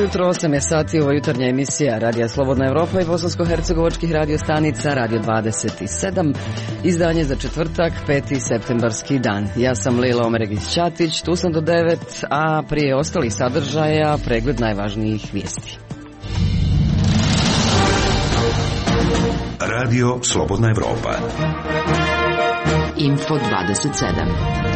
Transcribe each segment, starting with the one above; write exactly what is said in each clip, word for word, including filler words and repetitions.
jutro, osam je sati, ovo jutarnja emisija Radija Slobodna Evropa i bosansko-hercegovačkih radio stanica Radio dvadeset sedam, izdanje za četvrtak, peti septembarski dan. Ja sam Lila Omeregić-Ćatić, tu sam do devet, a prije ostalih sadržaja pregled najvažnijih vijesti. Radio Slobodna Evropa. Info dvadeset sedam.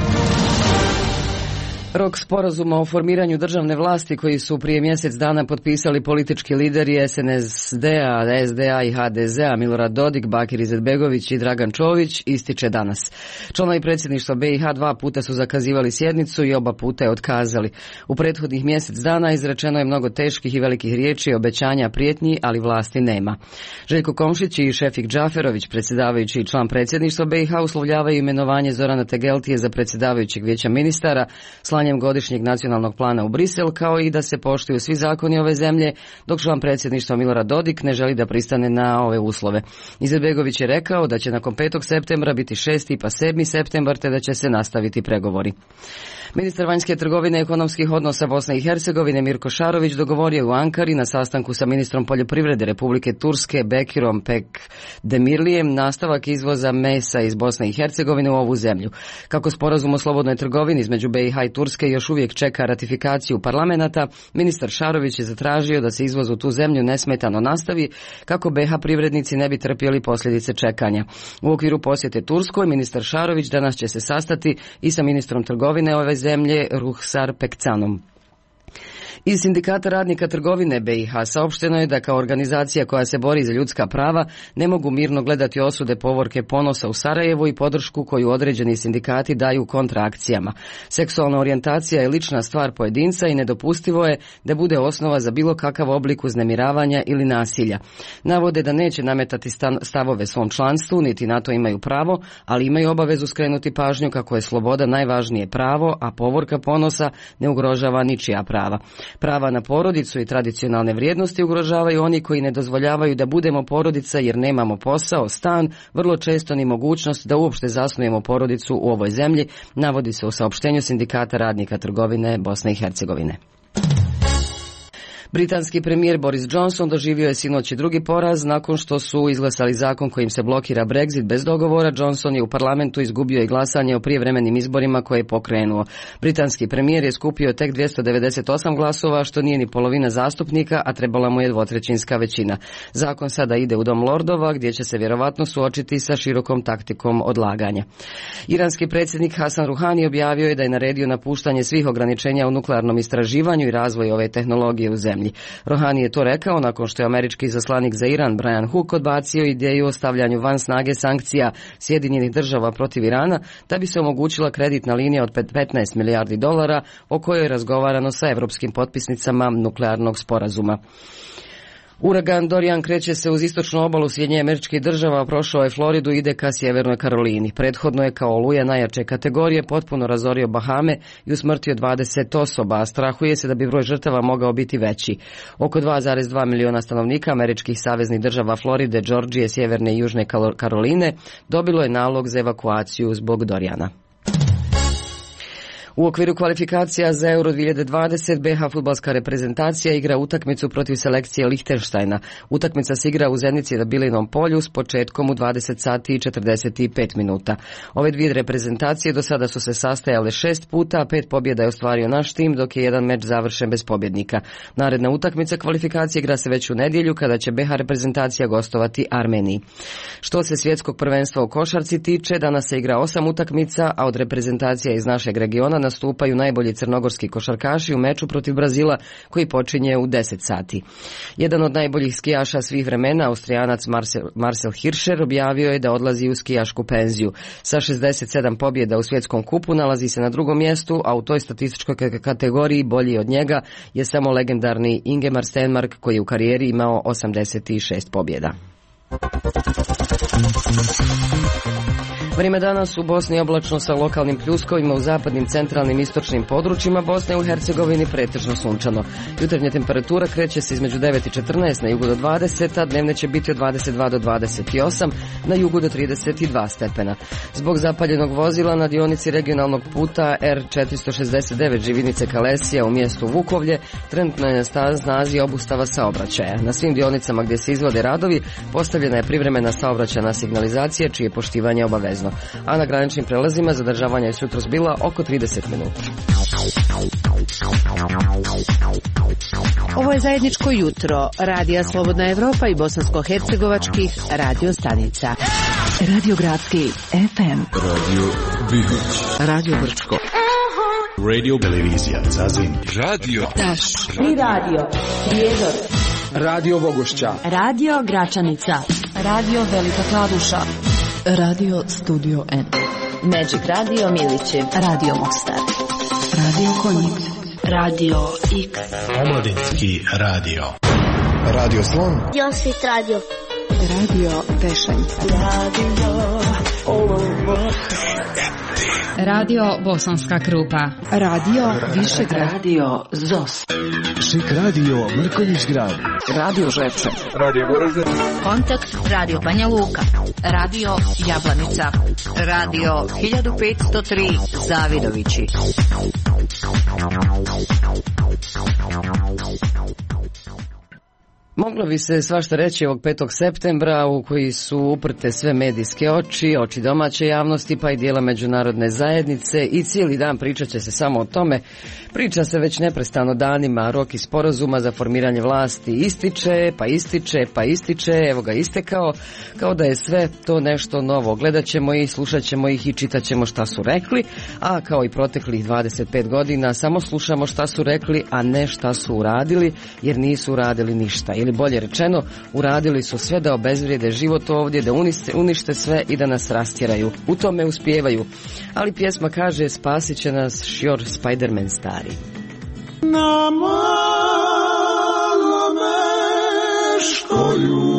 Rok sporazuma o formiranju državne vlasti koji su prije mjesec dana potpisali politički lideri es en es de-a, es de a i ha de ze-a Milorad Dodik, Bakir Izetbegović i Dragan Čović ističe danas. Članovi predsjedništva be i ha dva puta su zakazivali sjednicu i oba puta je otkazali. U prethodnih mjesec dana izrečeno je mnogo teških i velikih riječi, obećanja, prijetnji, ali vlasti nema. Željko Komšić i Šefik Džaferović, predsjedavajući i član predsjedništva be i ha, uslovljavaju imenovanje Zorana Tegeltije za predsjedavajućeg vijeća ministara, slanjem godišnjeg nacionalnog plana u Brisel, kao i da se poštuju svi zakoni ove zemlje, dok član predsjedništva Milorad Dodik ne želi da pristane na ove uslove. Izetbegović je rekao da će nakon petog septembra biti šesti pa sedmi septembar, te da će se nastaviti pregovori. Ministar vanjske trgovine i ekonomskih odnosa Bosne i Hercegovine Mirko Šarović dogovorio u Ankari na sastanku sa ministrom poljoprivrede Republike Turske Bekirom Pekdemirlijem nastavak izvoza mesa iz Bosne i Hercegovine u ovu zemlju. Kako sporazum o slobodnoj trgovini između be i ha i Turske još uvijek čeka ratifikaciju parlamenta, ministar Šarović je zatražio da se izvoz u tu zemlju nesmetano nastavi kako be i ha privrednici ne bi trpjeli posljedice čekanja. U okviru posjete Turskoj ministar Šarović danas će se sastati i sa ministrom trgovine ove zemlje Ruhsar Pekcanom. Iz Sindikata radnika trgovine be i ha saopšteno je da kao organizacija koja se bori za ljudska prava ne mogu mirno gledati osude Povorke Ponosa u Sarajevu i podršku koju određeni sindikati daju kontraakcijama. Seksualna orijentacija je lična stvar pojedinca i nedopustivo je da bude osnova za bilo kakav oblik uznemiravanja ili nasilja. Navode da neće nametati stavove svom članstvu, niti na to imaju pravo, ali imaju obavezu skrenuti pažnju kako je sloboda najvažnije pravo, a Povorka Ponosa ne ugrožava ničija prava. Prava na porodicu i tradicionalne vrijednosti ugrožavaju oni koji ne dozvoljavaju da budemo porodica jer nemamo posao, stan, vrlo često ni mogućnost da uopšte zasnujemo porodicu u ovoj zemlji, navodi se u saopštenju Sindikata radnika trgovine Bosne i Hercegovine. Britanski premijer Boris Johnson doživio je sinoć i drugi poraz nakon što su izglasali zakon kojim se blokira Brexit bez dogovora. Johnson je u parlamentu izgubio i glasanje o prijevremenim izborima koje je pokrenuo. Britanski premijer je skupio tek dvjesto devedeset osam glasova, što nije ni polovina zastupnika, a trebala mu je dvotrećinska većina. Zakon sada ide u Dom lordova, gdje će se vjerovatno suočiti sa širokom taktikom odlaganja. Iranski predsjednik Hasan Ruhani objavio je da je naredio napuštanje svih ograničenja u nuklearnom istraživanju i razvoju ove tehnologije u zemlji. Rohani je to rekao nakon što je američki izaslanik za Iran Brian Hook odbacio ideju o stavljanju van snage sankcija Sjedinjenih država protiv Irana da bi se omogućila kreditna linija od petnaest milijardi dolara o kojoj je razgovarano sa evropskim potpisnicama nuklearnog sporazuma. Uragan Dorian kreće se uz istočnu obalu Sjedinjenih Američkih Država, prošao je Floridu i ide ka Sjevernoj Karolini. Prethodno je kao oluja najjače kategorije potpuno razorio Bahame i usmrtio dvadeset osoba, a strahuje se da bi broj žrtava mogao biti veći. Oko dva zarez dva miliona stanovnika američkih saveznih država Floride, Džordžije, Sjeverne i Južne Karoline dobilo je nalog za evakuaciju zbog Doriana. U okviru kvalifikacija za Euro dvije tisuće dvadeset be i ha fudbalska reprezentacija igra utakmicu protiv selekcije Lihtenštajna. Utakmica se igra u Zenici na Bilinom polju s početkom u dvadeset sati i četrdeset pet minuta. Ove dvije reprezentacije do sada su se sastajale šest puta, a pet pobjeda je ostvario naš tim, dok je jedan meč završen bez pobjednika. Naredna utakmica kvalifikacije igra se već u nedjelju kada će be i ha reprezentacija gostovati Armeniji. Što se svjetskog prvenstva u košarci tiče, danas se igra osam utakmica, a od reprezentacija iz našeg regiona nastupaju najbolji crnogorski košarkaši u meču protiv Brazila koji počinje u deset sati. Jedan od najboljih skijaša svih vremena, Austrijanac Marcel, Marcel Hirscher, objavio je da odlazi u skijašku penziju. Sa šezdeset sedam pobjeda u svjetskom kupu nalazi se na drugom mjestu, a u toj statističkoj kategoriji bolji od njega je samo legendarni Ingemar Stenmark koji je u karijeri imao osamdeset šest pobjeda. Vrijeme danas u Bosni oblačno sa lokalnim pljuskovima, u zapadnim, centralnim, istočnim područjima Bosne u Hercegovini pretežno sunčano. Jutarnja temperatura kreće se između devet i četrnaest, na jugu do dvadeset, a dnevne će biti od dvadeset dva do dvadeset osam, na jugu do trideset dva stepena. Zbog zapaljenog vozila na dionici regionalnog puta R četiristo šezdeset devet Živinice Kalesija u mjestu Vukovlje trenutno je na snazi obustava saobraćaja. Na svim dionicama gdje se izvode radovi postavljena je privremena saobraćajna signalizacija čije je poštivanje obavezno, a na graničnim prelazima zadržavanja je jutros bila oko trideset minuta. Ovo je zajedničko jutro Radija Slobodna Evropa i bosansko-hercegovačkih radio stanica. Radio Gradski F M, Radio Bihoć, Radio Brčko, Radio Televizija Zazin, Radio Taš i Radio Prijedor, Radio Vogošća, Radio Gračanica, Radio Velika Kladuša, Radio Studio N, Magic Radio Milići, Radio Mostar, Radio Konjic, Radio X, Omladinski radio, Radio Slon, Josit Radio, Radio Tešanj, Radio Olovo, Radio Bosanska Krupa, Radio Višegrad, Radio Zos, Šik Radio Mrkonjić Grad, Radio Žepče, Radio Goražde, Kontakt Radio Banja Luka, Radio Jablanica, Radio hiljadu petsto tri Zavidovići. Moglo bi se svašta reći ovog petog septembra u koji su uprte sve medijske oči, oči domaće javnosti pa i dijela međunarodne zajednice i cijeli dan pričat će se samo o tome. Priča se već neprestano danima, rok iz sporazuma za formiranje vlasti ističe, pa ističe, pa ističe, evo ga istekao, kao da je sve to nešto novo. Gledat ćemo ih, slušat ćemo ih i čitat ćemo šta su rekli, a kao i proteklih dvadeset pet godina samo slušamo šta su rekli, a ne šta su uradili, jer nisu uradili ništa. Ili bolje rečeno, uradili su sve da obezvrijede život ovdje, da unište, unište sve i da nas rastjeraju. U tome uspijevaju. Ali pjesma kaže, spasit će nas Šior Spiderman stari. Na malome škoju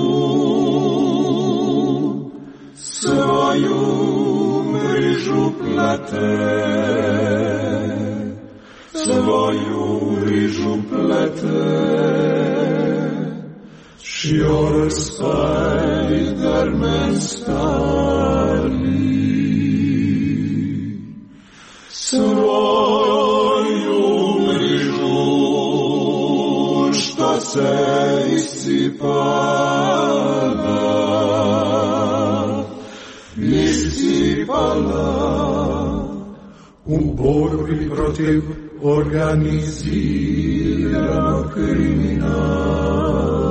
svoju mrižu plete, svoju mrižu plete. Šior Spiderman stari, svoju mrižu što se iscipala, iscipala u borbi protiv organiziranog kriminala.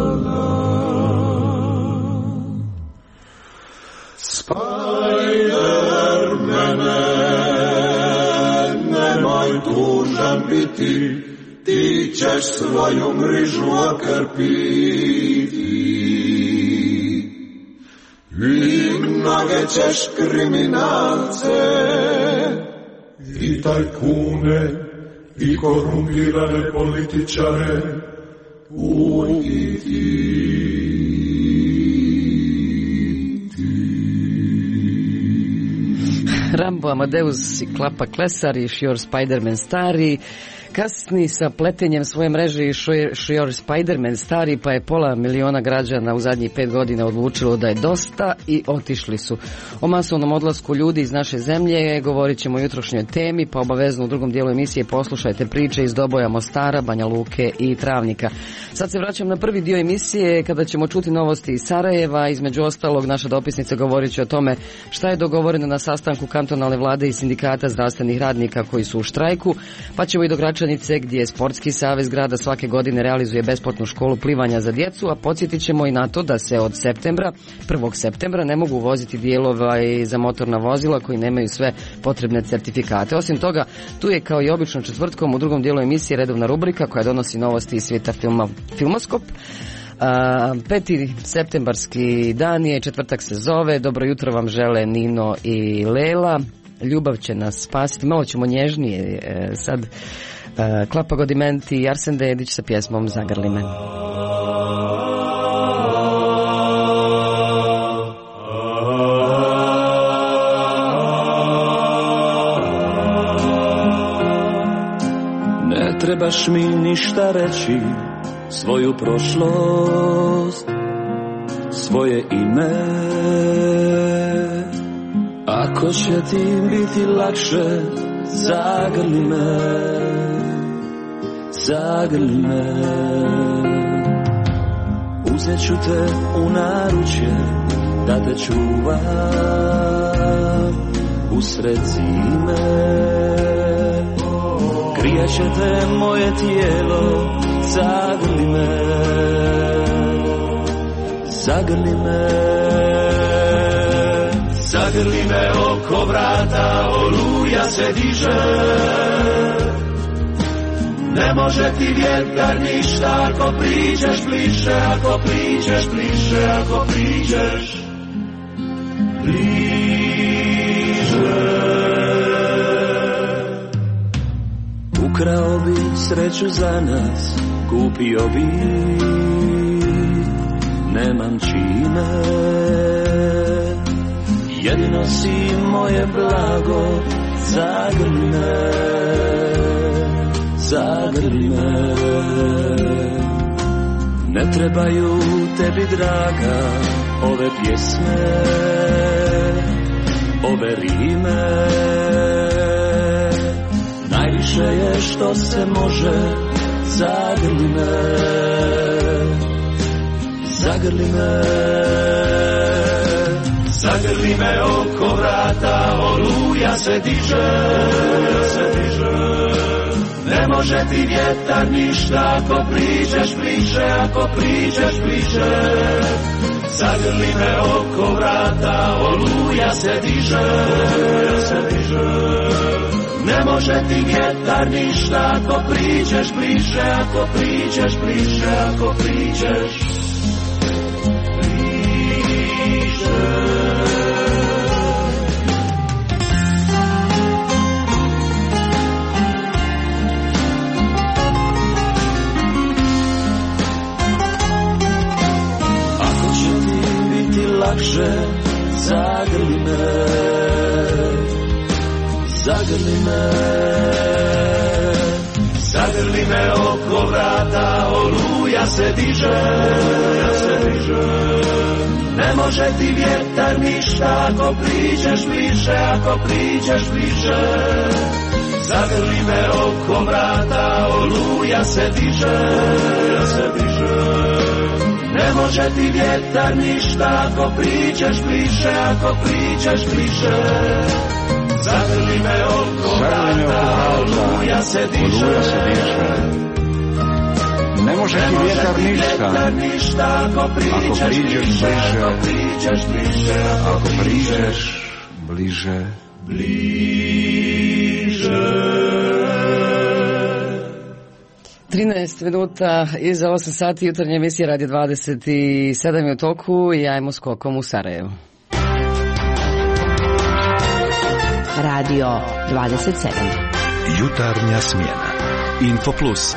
Spider-mane, nemoj tužan biti, ti ćeš svoju mrižu okrpiti. I mnoge ćeš kriminalce, i tajkune, i korumpirane političare uhititi. Rambo Amadeus i Klapa Klesar i Šior Spiderman stari kasni sa pletenjem svoje mreže i Šior Spiderman stari, pa je pola miliona građana u zadnjih pet godina odlučilo da je dosta i otišli su. O masovnom odlasku ljudi iz naše zemlje govorit ćemo o jutrošnjoj temi, pa obavezno u drugom dijelu emisije poslušajte priče iz Doboja, Mostara, Banja Luke i Travnika. Sad se vraćam na prvi dio emisije kada ćemo čuti novosti iz Sarajeva. Između ostalog, naša dopisnica govorit će o tome šta je dogovoreno na sastanku kantonalne vlade i sindikata zdravstvenih radnika koji su u štrajku, pa ćemo i do Gračanice gdje Sportski savez grada svake godine realizuje besplatnu školu plivanja za djecu, a podsjetit ćemo i na to da se od septembra, prvog septembra ne mogu voziti dijelova za motorna vozila koji nemaju sve potrebne certifikate. Osim toga, tu je kao i obično četvrtkom u drugom dijelu emisije redovna rubrika koja donosi novosti iz svijeta filma Filmoskop. A, peti septembarski dan je, četvrtak se zove. Dobro jutro vam žele Nino i Lela. Ljubav će nas spasiti. Malo ćemo nježnije e, sad. E, Klapa Godimenti i Arsen Dedić sa pjesmom Zagrli me. trebaš mi ništa reći, svoju prošlost, svoje ime. Ako će ti biti lakše, zagrli me, zagrli me. Uzet ću te u naručje, da te čuvam usred zime. Grijat će te moje tijelo, zagrli me, zagrli me. Zagrli me oko vrata, oluja se diže. Ne može ti vjetar ništa, ako priđeš bliže, ako priđeš bliže, ako priđeš bliže. Ukrao bi sreću za nas, kupio bi, nemam čime. Jedino si moje blago, zagrli me, zagrli me. Ne trebaju tebi, draga, ove pjesme, ove rime. Najviše je što se može, zagrli me, zagrli me. Zagrli me oko vrata, oluja se diže, se diže. Ne može ti vjetar ništa, ako priđeš bliže, ako priđeš bliže. Zagrli me oko vrata, oluja se diže, se diže. Ne može ti vjetar ništa, ako priđeš bliže, ako priđeš bliže, ako priđeš bliže. Lakše, zagrli me, zagrli me. Zagrli me oko vrata, oluja se diže, se diže. Ne može ti vjetar ništa, ako priđeš bliže, ako priđeš bliže. Zagrli me oko vrata, oluja se diže, se diže. Ne može ti vjetar ništa, ako priđeš bliže, ako priđeš bliže. Zagrli me oko vrata, oluja se diže. Ne može ti vjetar ništa, ako priđeš bliže, ako priđeš bliže, ako priđeš bliže, bliže. trinaest minuta iza osam sati, jutarnja emisija Radio dvadeset sedam je u toku i ajmo skokom u Sarajevo. Radio dvadeset sedam. Jutarnja smjena. Info Plus.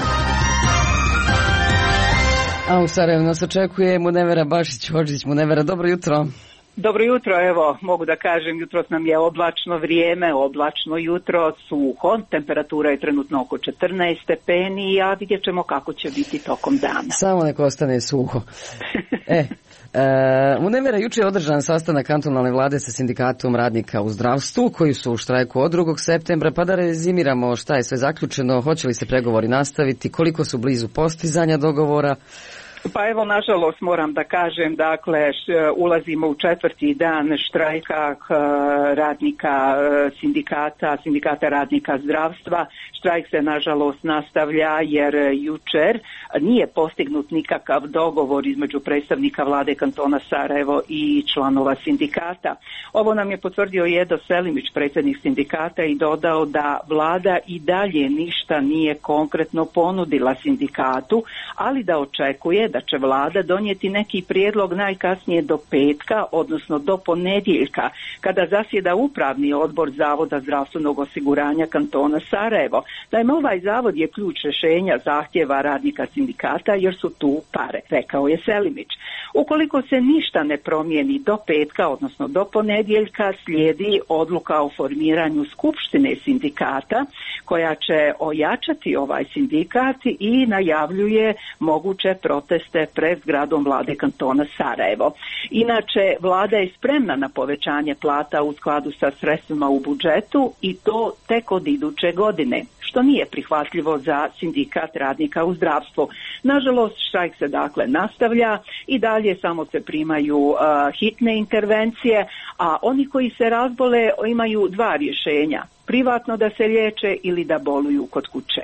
A u Sarajevu nas očekuje Munevera Bašić-Hodžić. Munevera, dobro jutro. Dobro jutro, evo, mogu da kažem, jutros nam je oblačno vrijeme, oblačno jutro, suho, temperatura je trenutno oko četrnaest stepeni, a vidjet ćemo kako će biti tokom dana. Samo neko ostane suho. E, e, u Nevera juče je održan sastanak kantonalne vlade sa sindikatom radnika u zdravstvu, koji su u štrajku od drugog septembra, pa da rezimiramo šta je sve zaključeno, hoće li se pregovori nastaviti, koliko su blizu postizanja dogovora. Pa evo, nažalost, moram da kažem, dakle, ulazimo u četvrti dan štrajka radnika sindikata, sindikata radnika zdravstva. Štrajk se, nažalost, nastavlja jer jučer nije postignut nikakav dogovor između predstavnika vlade kantona Sarajevo i članova sindikata. Ovo nam je potvrdio Edo Selimić, predsjednik sindikata, i dodao da vlada i dalje ništa nije konkretno ponudila sindikatu, ali da očekuje da će vlada donijeti neki prijedlog najkasnije do petka, odnosno do ponedjeljka, kada zasjeda upravni odbor Zavoda zdravstvenog osiguranja kantona Sarajevo. Naime, ovaj zavod je ključ rješenja zahtjeva radnika sindikata jer su tu pare, rekao je Selimić. Ukoliko se ništa ne promijeni do petka, odnosno do ponedjeljka, slijedi odluka o formiranju skupštine sindikata koja će ojačati ovaj sindikat i najavljuje moguće proteste pred zgradom vlade kantona Sarajevo. Inače, vlada je spremna na povećanje plata u skladu sa sredstvima u budžetu i to tek od iduće godine, što nije prihvatljivo za sindikat radnika u zdravstvu. Nažalost, štrajk se dakle nastavlja i dalje samo se primaju uh, hitne intervencije, a oni koji se razbole imaju dva rješenja. Privatno da se liječe ili da boluju kod kuće.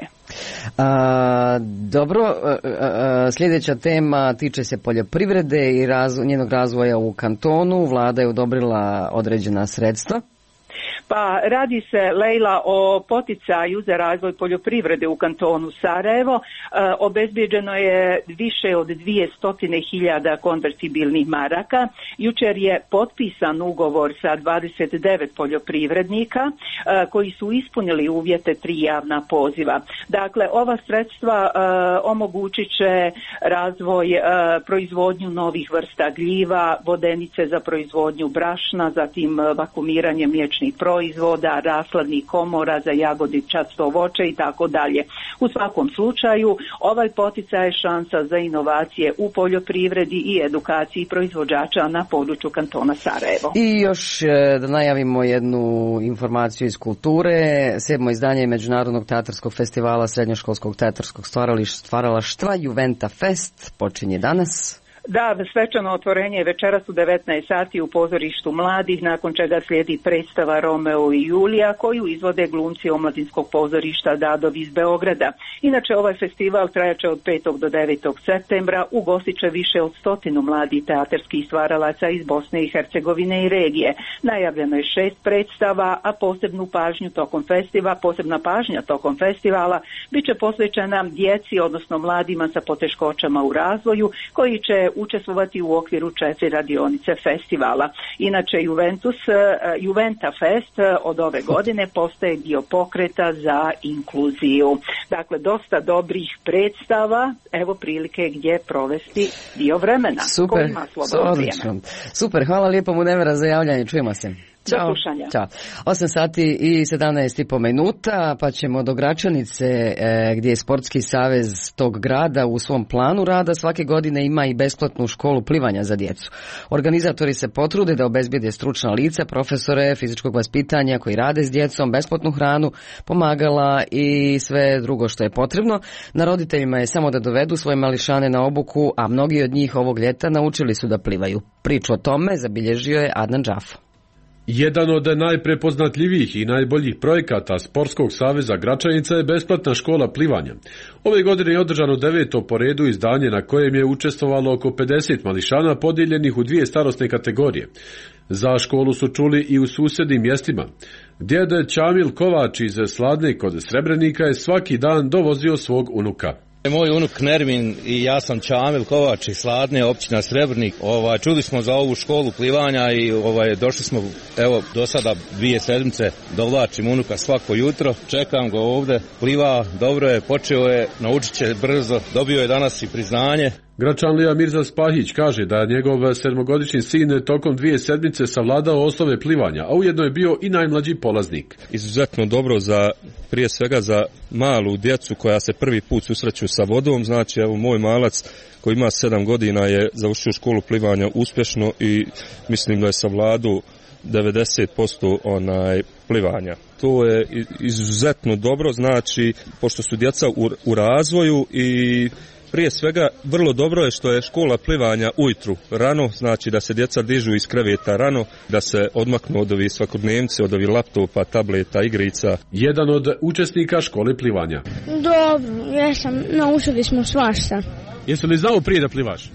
A, dobro, a, a, sljedeća tema tiče se poljoprivrede i razvo, njenog razvoja u kantonu. Vlada je odobrila određena sredstva. Pa radi se, Lejla, o poticaju za razvoj poljoprivrede u kantonu Sarajevo. E, obezbijeđeno je više od dvjesto hiljada konvertibilnih maraka. Jučer je potpisan ugovor sa dvadeset devet poljoprivrednika e, koji su ispunili uvjete tri javna poziva. Dakle, ova sredstva e, omogućit će razvoj, e, proizvodnju novih vrsta gljiva, vodenice za proizvodnju brašna, zatim vakumiranje mliječnih proizvoda, proizvoda, rasladnih komora za jagodičasto voće i tako dalje. U svakom slučaju, ovaj poticaj je šansa za inovacije u poljoprivredi i edukaciji proizvođača na području kantona Sarajevo. I još da najavimo jednu informaciju iz kulture. Sedmo izdanje Međunarodnog teatarskog festivala srednjoškolskog teatarskog stvaralaštva Juventa Fest počinje danas. Da, svečano otvorenje je večeras u devetnaest sati u pozorištu mladih, nakon čega slijedi predstava Romeo i Julija koju izvode glumci Omladinskog pozorišta Dadov iz Beograda. Inače, ovaj festival trajaće od petog do devetog septembra, ugostit će više od stotinu mladih teatarskih stvaralaca iz Bosne i Hercegovine i regije. Najavljeno je šest predstava, a posebnu pažnju tokom festivala, posebna pažnja tokom festivala bit će posvećena djeci, odnosno mladima sa poteškoćama u razvoju, koji će učestvovati u okviru četiri radionice festivala. Inače, Juventus, Juventa Fest od ove godine postaje dio pokreta za inkluziju. Dakle, dosta dobrih predstava, evo prilike gdje provesti dio vremena. Super, odlično. Super, hvala lijepo Munevera za javljanje, čujemo se. Ćao. Ćao. osam sati i sedamnaest i po minuta, pa ćemo do Gračanice, e, gdje je Sportski savez tog grada u svom planu rada svake godine ima i besplatnu školu plivanja za djecu. Organizatori se potrude da obezbijede stručna lica, profesore fizičkog vaspitanja koji rade s djecom, besplatnu hranu, pomagala i sve drugo što je potrebno. Na roditeljima je samo da dovedu svoje mališane na obuku, a mnogi od njih ovog ljeta naučili su da plivaju. Priču o tome zabilježio je Adnan Džafo. Jedan od najprepoznatljivijih i najboljih projekata Sportskog saveza Gračanica je besplatna škola plivanja. Ove godine je održano deveto po redu izdanje na kojem je učestvovalo oko pedeset mališana podijeljenih u dvije starosne kategorije. Za školu su čuli i u susjednim mjestima. Djed Čamil Kovač iz Sladne kod Srebrenika je svaki dan dovozio svog unuka. Moj unuk Nermin i ja sam Čamil Kovač iz Sladne, općina Srebrnik. Ovaj, čuli smo za ovu školu plivanja i ovaj, došli smo, evo, do sada dvije sedmice, dovlačim unuka svako jutro. Čekam ga ovdje, pliva, dobro je, počeo je, naučit će brzo, dobio je danas i priznanje. Gračanlija Mirza Spahić kaže da je njegov sedmogodišnji sin tokom dvije sedmice savladao osnove plivanja, a ujedno je bio i najmlađi polaznik. Izuzetno dobro za, prije svega za malu djecu koja se prvi put susreću sa vodom, znači evo moj malac koji ima sedam godina je završio školu plivanja uspješno i mislim da je savladao devedeset posto onaj plivanja. To je izuzetno dobro, znači pošto su djeca u, u razvoju i prije svega vrlo dobro je što je škola plivanja ujutru rano, znači da se djeca dižu iz kreveta rano, da se odmaknu od ovih svakodnevnice, od ovih laptopa, tableta, igrica. Jedan od učesnika škole plivanja. Dobro, jesam, naučili smo svašta. Jesi li znao prije da plivaš?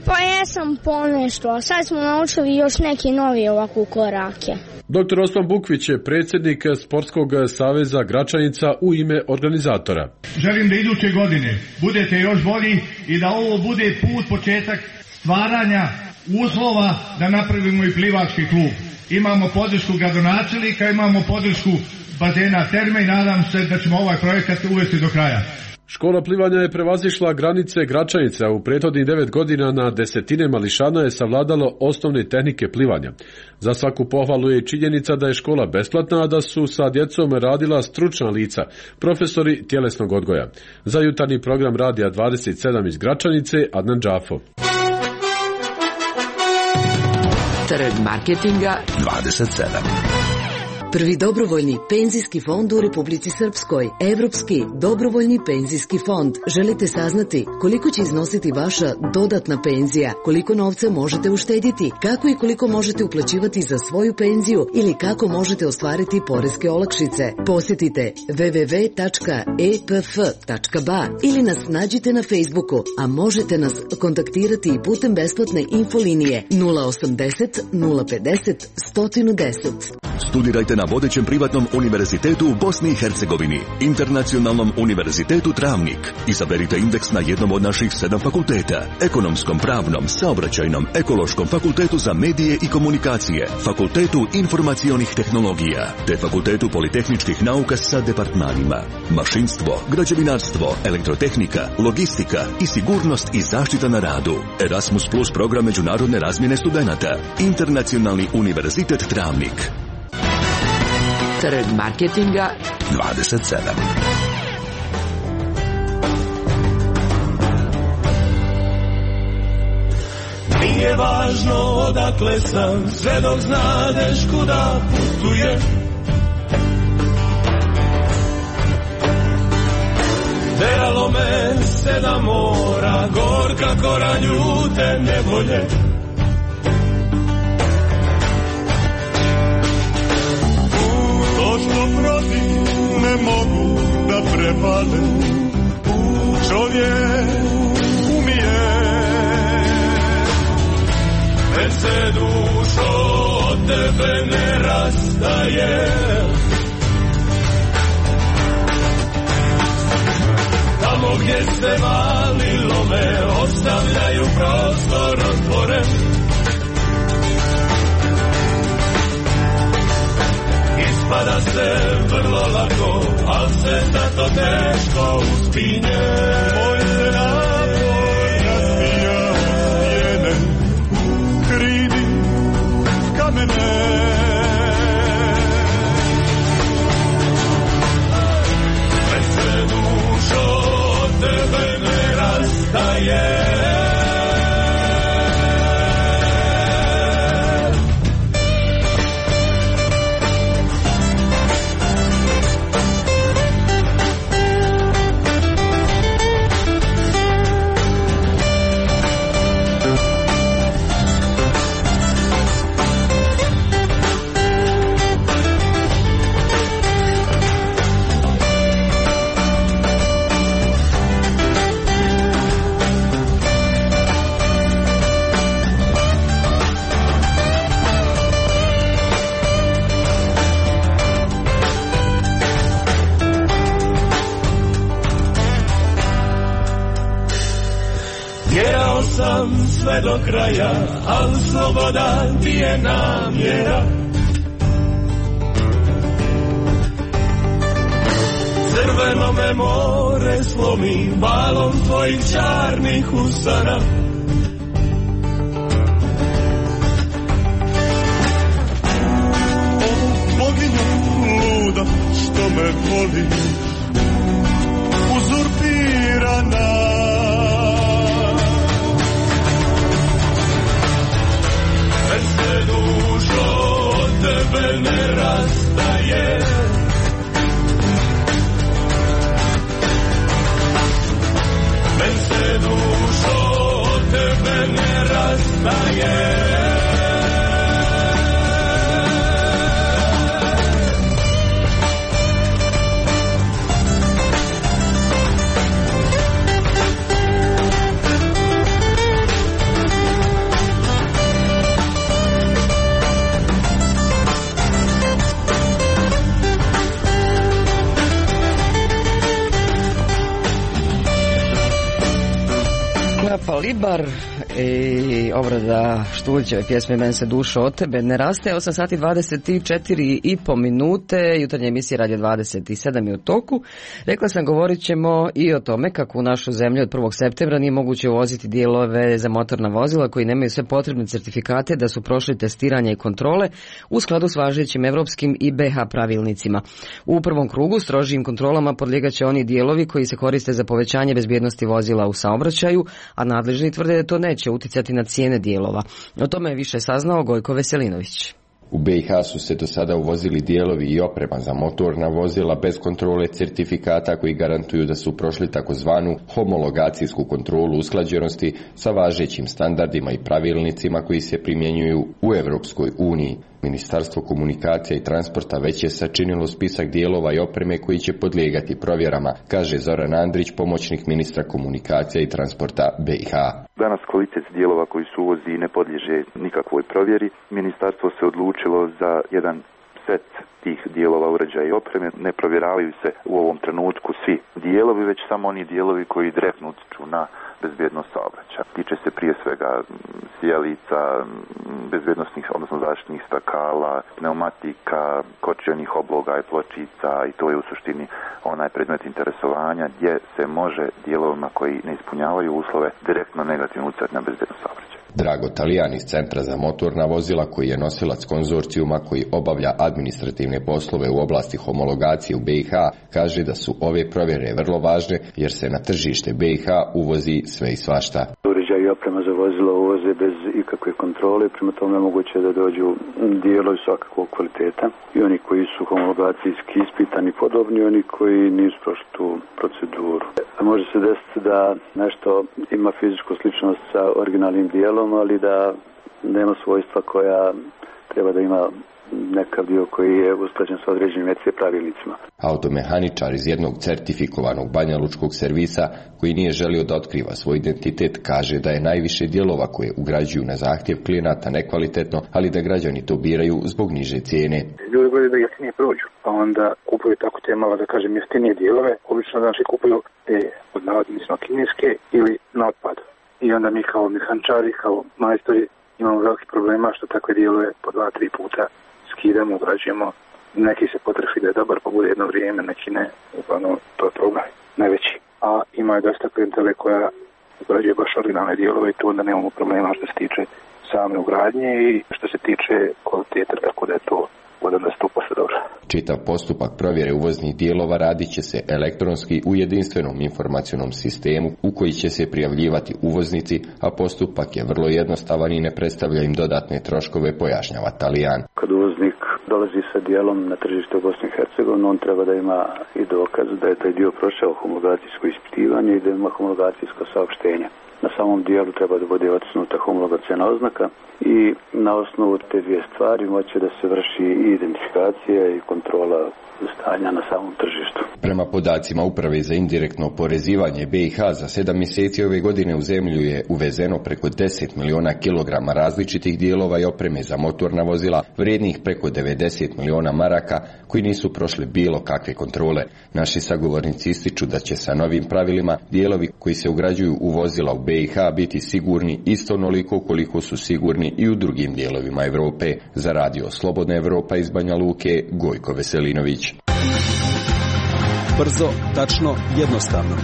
Pa jesam ponešto, a sad smo naučili još neki novi ovako korake. Doktor Osman Bukvić je predsjednik Sportskog saveza Gračanica u ime organizatora. Želim da iduće godine budete još bolji i da ovo bude put, početak stvaranja uslova da napravimo i plivački klub. Imamo podršku gradonačelnika, imamo podršku bazena Terme i nadam se da ćemo ovaj projekat uvesti do kraja. Škola plivanja je prevazišla granice Gračanica. U prethodnih devet godina na desetine mališana je savladalo osnovne tehnike plivanja. Za svaku pohvalu je činjenica da je škola besplatna, a da su sa djecom radila stručna lica, profesori tjelesnog odgoja. Za jutarnji program Radija dvadeset sedam iz Gračanice, Adnan Džafo. Trg marketinga dvadeset sedam. Prvi dobrovoljni penzijski fond u Republici Srpskoj. Evropski dobrovoljni penzijski fond. Želite saznati koliko će iznositi vaša dodatna penzija, koliko novca možete uštediti, kako i koliko možete uplaćivati za svoju penziju ili kako možete ostvariti poreske olakšice. Posjetite w w w tačka e p f tačka b a ili nas nađite na Facebooku, a možete nas kontaktirati i putem besplatne infolinije nula osamdeset nula pedeset sto deset. Studirajte na vodećem privatnom univerzitetu u Bosni i Hercegovini, Internacionalnom univerzitetu Travnik. Izaberite indeks na jednom od naših sedam fakulteta: ekonomskom, pravnom, saobraćajnom, ekološkom, fakultetu za medije i komunikacije, fakultetu informacionih tehnologija, te fakultetu politehničkih nauka sa departmanima: mašinstvo, građevinarstvo, elektrotehnika, logistika i sigurnost i zaštita na radu. Erasmus Plus program međunarodne razmjene studenata. Internacionalni univerzitet Travnik. Trg marketinga dvadeset sedam. Nije važno odakle sam, sve dok znadeš kuda putuje. Teralo me sedam mora, gorka kora ljute nevolje. To što protiv ne mogu da prepade, čovjek umije. Već se dušo od tebe ne rastaje. Tamo gdje se valilo me, ostavljaju prostor otvoren. Ispada se vrlo lako, al se zato teško uspinje. Moj se napoj razbija stijene, hridi kamene. Već se dušo od tebe ne rastaje. Sve do kraja, al sloboda ti je namjera. Crveno me more slomi balom tvojih čarnih usana. O, boginju luda, što me voli, uzurpirana. Se dušo od tebe ne rastaje. Men se dušo od tebe ne rastaje. Leo Libar i obrada Štulićeve pjesme Men se dušo od tebe ne raste. Osam sati dvadeset četiri i po minute, jutarnja emisija Radio dvadeset sedam je u toku. Rekla sam, govorit ćemo i o tome kako u našu zemlju od prvog septembra nije moguće uvoziti dijelove za motorna vozila koji nemaju sve potrebne certifikate da su prošli testiranje i kontrole u skladu s važećim evropskim i B H pravilnicima. U prvom krugu strožijim kontrolama podlijegaće oni dijelovi koji se koriste za povećanje bezbjednosti vozila u saobraćaju, a nadležni tvrde da to neće uticati na cijene dijelova. O tome je više saznao Gojko Veselinović. U B i H su se do sada uvozili dijelovi i oprema za motorna vozila bez kontrole certifikata koji garantuju da su prošli takozvanu homologacijsku kontrolu usklađenosti sa važećim standardima i pravilnicima koji se primjenjuju u Europskoj uniji. Ministarstvo komunikacija i transporta već je sačinilo spisak dijelova i opreme koji će podlijegati provjerama, kaže Zoran Andrić, pomoćnik ministra komunikacija i transporta B i H. Danas kvalitet dijelova koji su uvozi ne podliježe nikakvoj provjeri. Ministarstvo se odlučilo za jedan set tih dijelova, uređaja i opreme. Ne provjeravaju se u ovom trenutku svi dijelovi, već samo oni dijelovi koji direktno utječu na bezbjednost saobraćaja. Tiče se prije svega sjelica, bezbjednosnih, odnosno zaštitnih stakala, pneumatika, kočionih obloga i pločica, i to je u suštini onaj predmet interesovanja gdje se može dijelovima koji ne ispunjavaju uslove direktno negativno utjecati na bezbjednost saobraćaja. Drago Talijan iz Centra za motorna vozila, koji je nosilac konzorcijuma koji obavlja administrativne poslove u oblasti homologacije u B i H, kaže da su ove provjere vrlo važne jer se na tržište B i H uvozi sve i svašta. Uređaj i oprema za vozilo uvoze bez ikakve kontrole, prema tome moguće da dođu dijelovi svakakvog kvaliteta i oni koji su homologacijski ispitani podobni, oni koji nisu prošli tu proceduru. Može se desiti da nešto ima fizičku sličnost sa originalnim dijelom, ali da nema svojstva koja treba da ima nekav dio koji je usklađen sa određenim E C pravilnicima. Automehaničar iz jednog certifikovanog banjalučkog servisa, koji nije želio da otkriva svoj identitet, kaže da je najviše dijelova koje ugrađuju na zahtjev klijenata nekvalitetno, ali da građani to biraju zbog niže cijene. Ljudi gledaju da jeftinije prođu, pa onda kupuju tako te malo, da kažem, jeftinije dijelove. Obično znači kupuju te od navodnicima kineske ili na otpad. I onda mi kao mehaničari, kao majstori imamo veliki problema što takve dijelove po dva, tri puta skidamo, ugrađujemo. Neki se potrefi da je dobar, pa bude jedno vrijeme, neki ne. Uglavnom, to je problem najveći. A ima je dosta klijentele koja ugrađuje baš originalne dijelove i tu onda nemamo problema što se tiče same ugradnje i što se tiče kvalitete, tako da je to da sto posto dobro. Čitav postupak provjere uvoznih dijelova radit će se elektronski u jedinstvenom informacionom sistemu u koji će se prijavljivati uvoznici, a postupak je vrlo jednostavan i ne predstavlja im dodatne troškove, pojašnjava Talijan. Kad uvoznik dolazi sa dijelom na tržište u Bosni i Hercegovini, on treba da ima i dokaz da je taj dio prošao homologacijsko ispitivanje i da ima homologacijsko saopštenje. Na samom dijelu treba da bude otisnuta homologacijna oznaka i na osnovu te dvije stvari moće da se vrši i identifikacija i kontrola stanja na samom tržištu. Prema podacima Uprave za indirektno oporezivanje B i H, za sedam mjeseci ove godine u zemlju je uvezeno preko deset miliona kilograma različitih dijelova i opreme za motorna vozila, vrijednih preko devedeset miliona maraka, koji nisu prošli bilo kakve kontrole. Naši sagovornici ističu da će sa novim pravilima dijelovi koji se ugrađuju u vozila u B i H biti sigurni isto onoliko koliko su sigurni i u drugim dijelovima Europe. Za radio Slobodna Evropa iz Banja Luke, Gojko Veselinović. Brzo, tačno, jednostavno.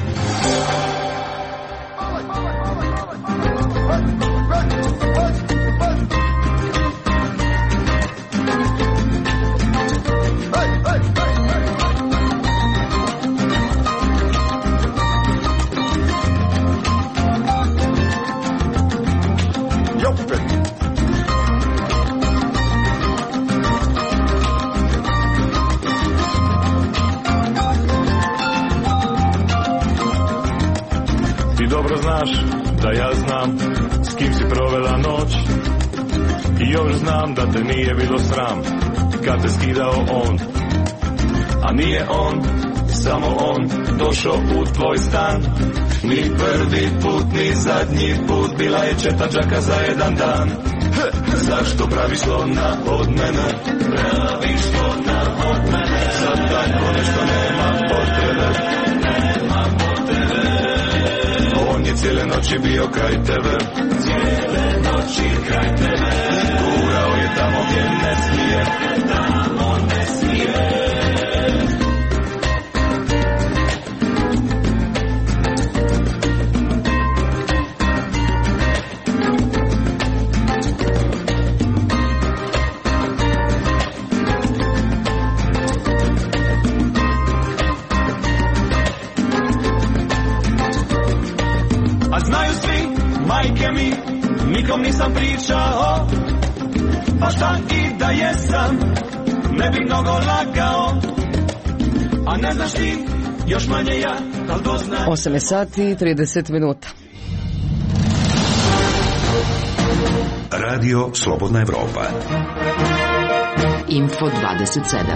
Dobro znaš da ja znam s kim si provela noć i još znam da te nije bilo sram kad te skidao on, a nije on, samo on došao u tvoj stan. Ni prvi put, ni zadnji put, bila je četa džaka za jedan dan. Zašto praviš slona od mene? Praviš slona od mene. Sad tako nešto nema potrebe. Nema potrebe. On je cijele noći bio kraj tebe, cijele noći kraj tebe. Gurao je tamo gdje ne smije, tamo ne smije. Nikom nisam pričao, pa šta i da jesam, ne bi mnogo lagao, a ne znaš ti, još manje ja, al doznaj. osam sati i trideset minuta. Radio Slobodna Evropa. Info dvadeset sedam.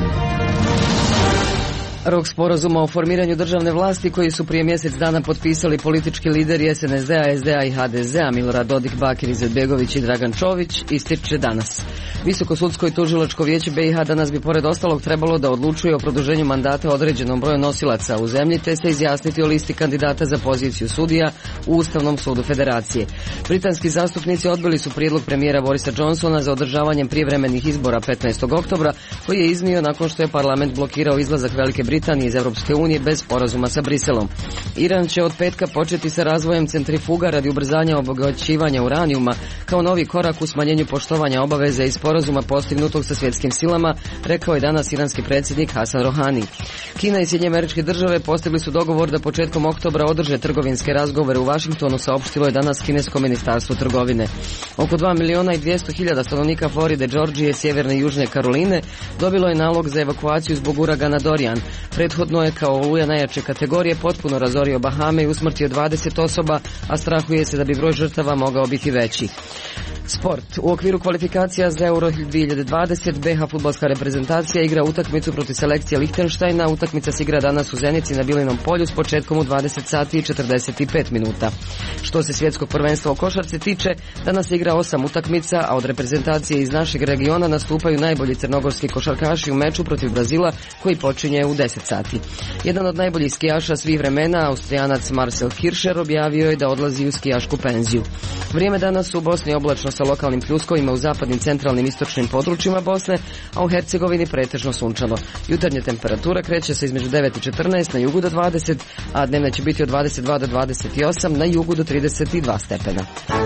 Rok sporazuma o formiranju državne vlasti koji su prije mjesec dana potpisali politički lideri es en es de a, es de a i ha de ze a Milorad Dodik, Bakir Izetbegović i Dragan Čović ističe danas. Visoko sudsko i tužilačko vijeće be i ha danas bi pored ostalog trebalo da odlučuje o produženju mandata određenom broju nosilaca u zemlji te se izjasniti o listi kandidata za poziciju sudija u Ustavnom sudu Federacije. Britanski zastupnici odbili su prijedlog premijera Borisa Johnsona za održavanjem prijevremenih izbora petnaestog oktobra koji je iznio nakon što je parlament blokirao izlazak Velike Britanije iz Europske unije bez sporazuma sa Briselom. Iran će od petka početi sa razvojem centrifuga radi ubrzanja obogaćivanja uranijuma kao novi korak u smanjenju poštovanja obaveze iz sporazuma postignutog sa svjetskim silama, rekao je danas iranski predsjednik Hasan Rohani. Kina i Sjedinjene Američke Države postigli su dogovor da početkom oktobra održe trgovinske razgovore u Vašingtonu, saopštilo je danas kinesko ministarstvo trgovine. Oko dva miliona i dvjesto hiljada stanovnika Floride, Georgije, Sjeverne i Južne Karoline dobilo je nalog za evakuaciju zbog uragana Dorian. Prethodno je kao oluja najjače kategorije potpuno razorio Bahame i usmrtio dvadeset osoba, a strahuje se da bi broj žrtava mogao biti veći. Sport. U okviru kvalifikacija za Euro dvije hiljade dvadeset be ha fudbalska reprezentacija igra utakmicu protiv selekcije Lihtenštajna. Utakmica se igra danas u Zenici na Bilinom polju s početkom u dvadeset sati i četrdeset pet minuta. Što se svjetskog prvenstva u košarci tiče, danas se igra osam utakmica, a od reprezentacije iz našeg regiona nastupaju najbolji crnogorski košarkaši u meču protiv Brazila koji počinje u deset sati. Jedan od najboljih skijaša svih vremena, Austrijanac Marcel Hirscher, objavio je da odlazi u skijašku penziju. Vrijeme danas u Bosni oblačno sa lokalnim pljuskovima u zapadnim, centralnim, istočnim područjima Bosne, a u Hercegovini pretežno sunčano. Jutarnja temperatura kreće se između devet i četrnaest, na jugu do dvadeset, a dnevna će biti od dvadeset dva do dvadeset osam, na jugu do trideset dva stepena.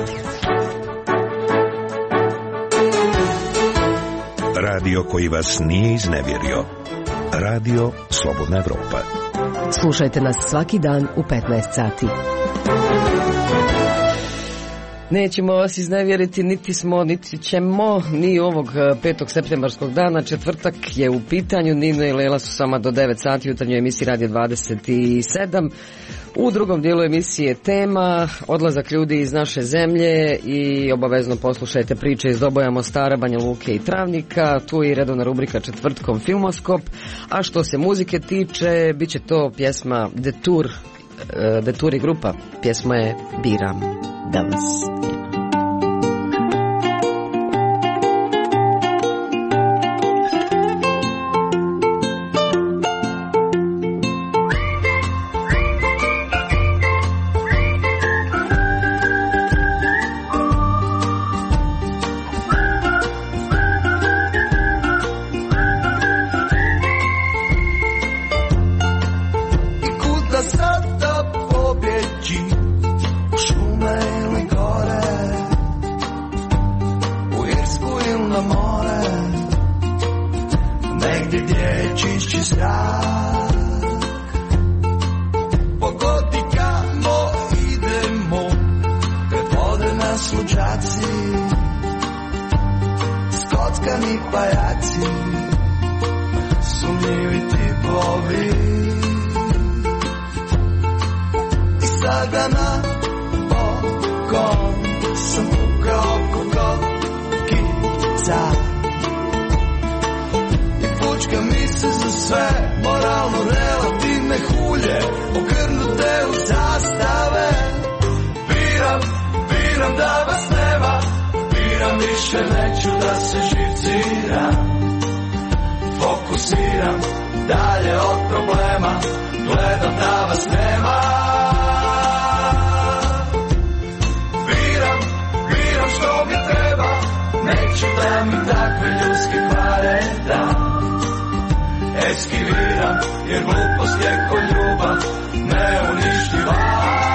Radio koji vas nije iznevjerio. Radio Slobodna Evropa. Slušajte nas svaki dan u petnaest sati. Nećemo vas iznevjeriti, niti smo, niti ćemo, ni ovog petog septembarskog dana. Četvrtak je u pitanju. Nino i Lela su sama do devet sati u jutarnjoj emisiji Radio dvadeset sedam. U drugom dijelu emisije tema odlazak ljudi iz naše zemlje i obavezno poslušajte priče iz Doboja, Mostara, Banja Luke i Travnika. Tu je i redovna rubrika Četvrtkom Filmoskop. A što se muzike tiče, bit će to pjesma The Tour, The Tour i grupa. Pjesma je Biram da vas nema. neću da mi takve ljudske kvare da eskiviram, jer glupost je ko ljubav neuništiva.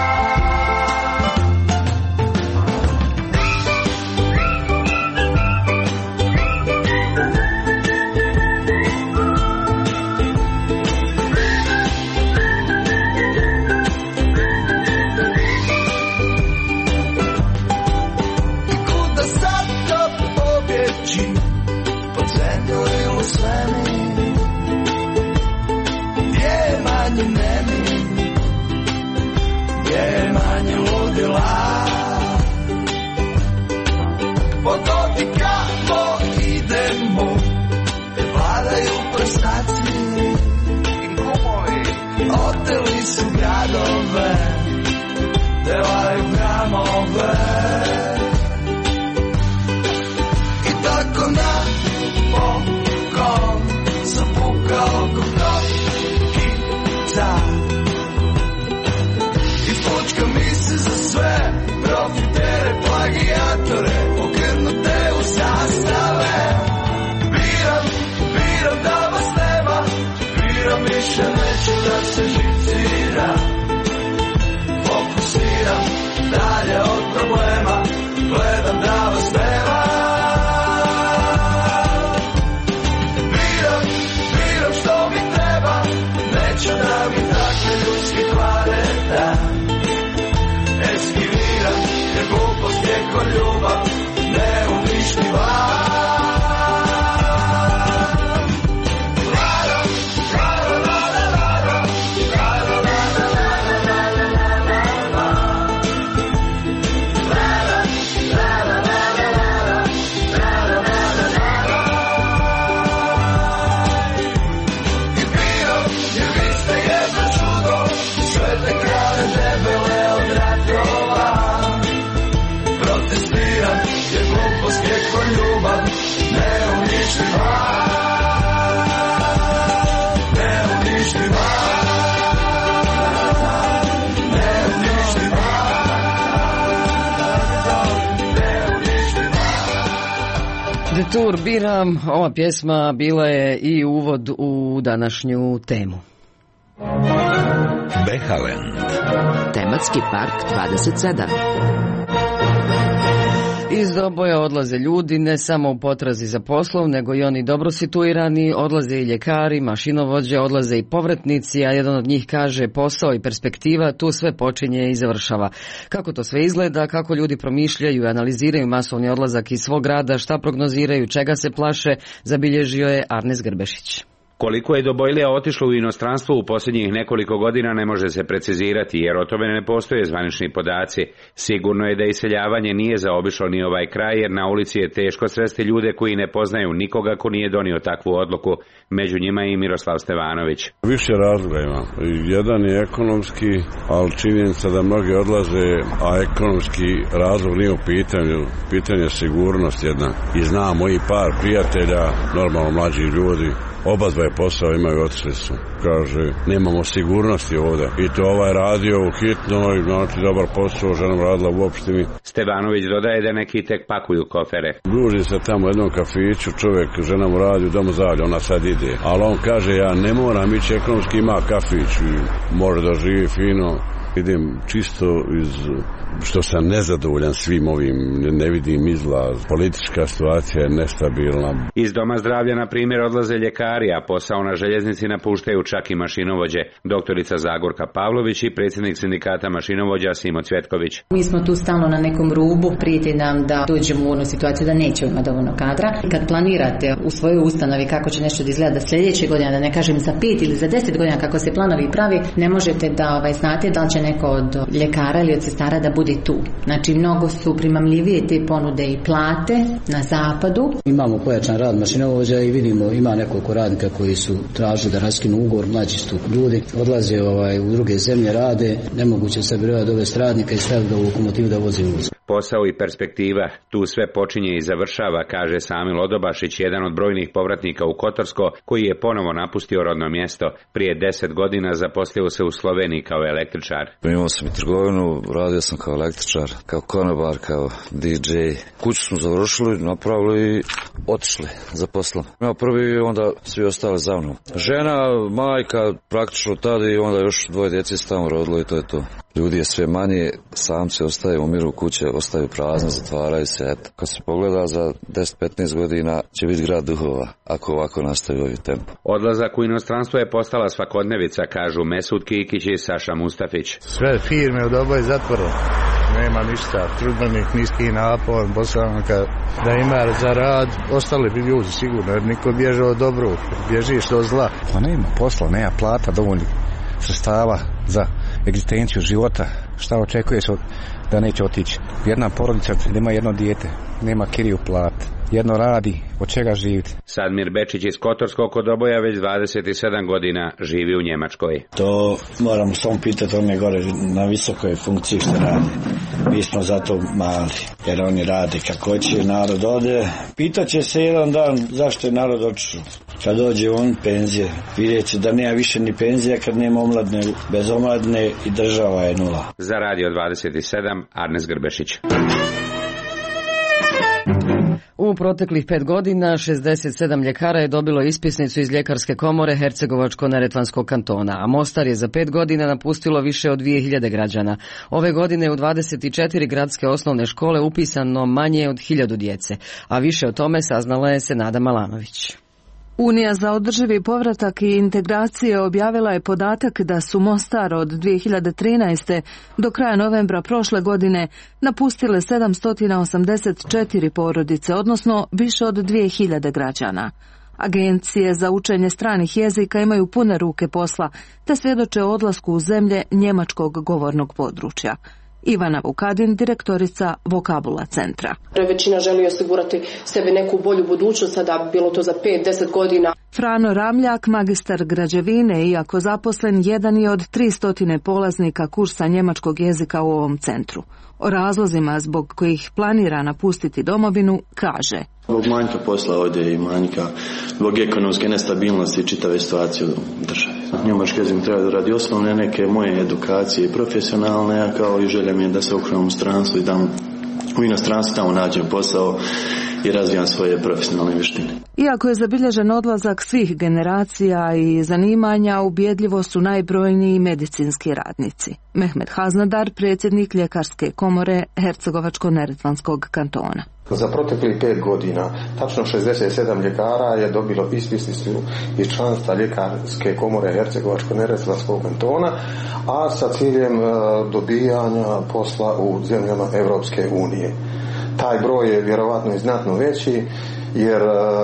Oteli su gradove, devaju gramove i tako na pokom sam pukao ko kokica i fučka mi se za sve profitere, plagijatore, okrnute u sastave. Biram, biram da vas nema, biram više neću da se živcira. Fokusiram dalje od problema, gledam da vas nema. Biram, biram što mi treba, neću da mi takve ljudske kvare da eskiviram, jer glupost je ko ljubav neuništiva. Detour biram, ova pjesma bila je i uvod u današnju temu. Behaland. Tematski park dvadeset sedam. Iz Doboja odlaze ljudi ne samo u potrazi za poslom, nego i oni dobro situirani, odlaze i ljekari, mašinovođe, odlaze i povratnici, a jedan od njih kaže posao i perspektiva, tu sve počinje i završava. Kako to sve izgleda, kako ljudi promišljaju i analiziraju masovni odlazak iz svog grada, šta prognoziraju, čega se plaše, zabilježio je Arnes Grbešić. Koliko je Dobojlija otišlo u inostranstvo u posljednjih nekoliko godina ne može se precizirati, jer o tome ne postoje zvanični podaci. Sigurno je da iseljavanje nije zaobišlo ni ovaj kraj, jer na ulici je teško sresti ljude koji ne poznaju nikoga ko nije donio takvu odluku. Među njima i Miroslav Stevanović. Više razloga ima. Jedan je ekonomski, ali činjenica da mnogi odlaze, a ekonomski razlog nije u pitanju. Pitanje sigurnost jedna. I znam moji par prijatelja, normalno mlađi ljudi, oba dva je posao imaju, otišli su. Kaže, nemamo sigurnosti ovdje. I to ovaj radio u hitnoj, znači dobar posao, ženom radila u opštini. Stevanović dodaje da neki tek pakuju kofere. Druži se tamo u jednom kafiću, čovjek, žena mu radi u domu zdravlja, ona sad ide. Ali on kaže, ja ne moram ići, ekonomski ima kafić i može da živi fino. Idem čisto iz što sam nezadovoljan svim ovim, ne vidim izlaz. Politička situacija je nestabilna. Iz doma zdravlja, na primjer, odlaze ljekari, a posao na željeznici napuštaju čak i mašinovođe. Doktorica Zagorka Pavlović i predsjednik sindikata mašinovođa Simo Cvjetković. Mi smo tu stalno na nekom rubu, prijeti nam da dođemo u onu situaciju da nećemo imati dovoljno kadra. Kad planirate u svojoj ustanovi kako će nešto da izgleda sljedeće godine, da ne kažem za pet ili za deset godina kako se planovi pravi, ne možete da ovaj, znate da li će neko od ljekara ili od sestara da bude tu. Znači, mnogo su primamljivije te ponude i plate na zapadu. Imamo pojačan rad mašinovođa i vidimo, ima nekoliko radnika koji su tražili da raskinu ugovor, mlađi su ljudi, odlaze ovaj, u druge zemlje, rade, nemoguće se birati dovesti radnika i staviti ga u lokomotivu da vozi uvoz. Posao i perspektiva, tu sve počinje i završava, kaže Samil Odobašić, jedan od brojnih povratnika u Kotorsko, koji je ponovo napustio rodno mjesto. Prije deset godina zaposlio se u Sloveniji kao električar. Imao sam i trgovinu, radio sam kao električar, kao konobar, kao di džej. Kuću smo završili, napravili i otišli za poslom. Ja prvi, onda svi ostali za mnom. Žena, majka, praktično tada i onda još dvoje djeci se tamo rodilo i to je to. Ljudi je sve manje, samci ostaju, umiru kuće, ostaju prazne, zatvaraju se. Eto. Kad se pogleda za deset do petnaest godina će biti grad duhova, ako ovako nastavi ovaj tempo. Odlazak u inostranstvo je postala svakodnevica, kažu Mesud Kikić i Saša Mustafić. Sve firme u Doboju zatvore. Nema ništa, trudbenih, niski napon, Bosanka, da ima za rad, ostali bi ljudi sigurno, jer niko bježe od dobrog, bježiš od zla. Pa nema posla, nema plata, dovoljnih sredstava za egzistenciju života, šta očekuješ da neće otići. Jedna porodica ima jedno dijete, nema kiriju plat, jedno radi, od čega živiti. Sadmir Bečić iz Kotorskog kod Doboja već dvadeset sedam godina živi u Njemačkoj. To moramo samo pitati, on je gore na visokoj funkciji što radi. Mi smo zato mali, jer oni rade kako će, narod ode. Pitaće se jedan dan zašto je narod otišao. Kad dođe on penzije, vidjet će da nema više ni penzija kad nema omladne, bez omladne i država je nula. Za Radio dvadeset sedam, Arnes Grbešić. U proteklih pet godina šezdeset sedam ljekara je dobilo ispisnicu iz ljekarske komore Hercegovačko-neretvanskog kantona, a Mostar je za pet godina napustilo više od dvije hiljade građana. Ove godine u dvadeset četiri gradske osnovne škole upisano manje od hiljadu djece, a više o tome saznala je Senada Malanović. Unija za održivi povratak i integracije objavila je podatak da su Mostar od dvije hiljade trinaeste. do kraja novembra prošle godine napustile sedamsto osamdeset četiri porodice, odnosno više od dvije hiljade građana. Agencije za učenje stranih jezika imaju pune ruke posla, te svjedoče o odlasku u zemlje njemačkog govornog područja. Ivana Vukadin, direktorica Vokabula centra. Većina želi osigurati sebi neku bolju budućnost, sada bilo to za pet do deset godina. Frano Ramljak, magistar građevine, iako zaposlen, jedan je od tristo polaznika kursa njemačkog jezika u ovom centru. O razlozima zbog kojih planira napustiti domovinu kaže: Zbog manjka posla ovdje i manjka, zbog ekonomske nestabilnosti i čitave situacije u državi. Njemački jezik treba da radi osnovne neke moje edukacije i profesionalne, a kao i želja mi je da se okrenem u stranstvu i da u inostranstvu tamo nađem posao i razvijam svoje profesionalne vještine. Iako je zabilježen odlazak svih generacija i zanimanja, ubjedljivo su najbrojniji medicinski radnici. Mehmet Haznadar, predsjednik ljekarske komore Hercegovačko-neretvanskog kantona. Za proteklih pet godina tačno šezdeset sedam ljekara je dobilo ispisnicu iz članstva ljekarske komore Hercegovačko-neretvanskog kantona, a sa ciljem dobijanja posla u zemljama Europske unije. Taj broj je vjerovatno i znatno veći, jer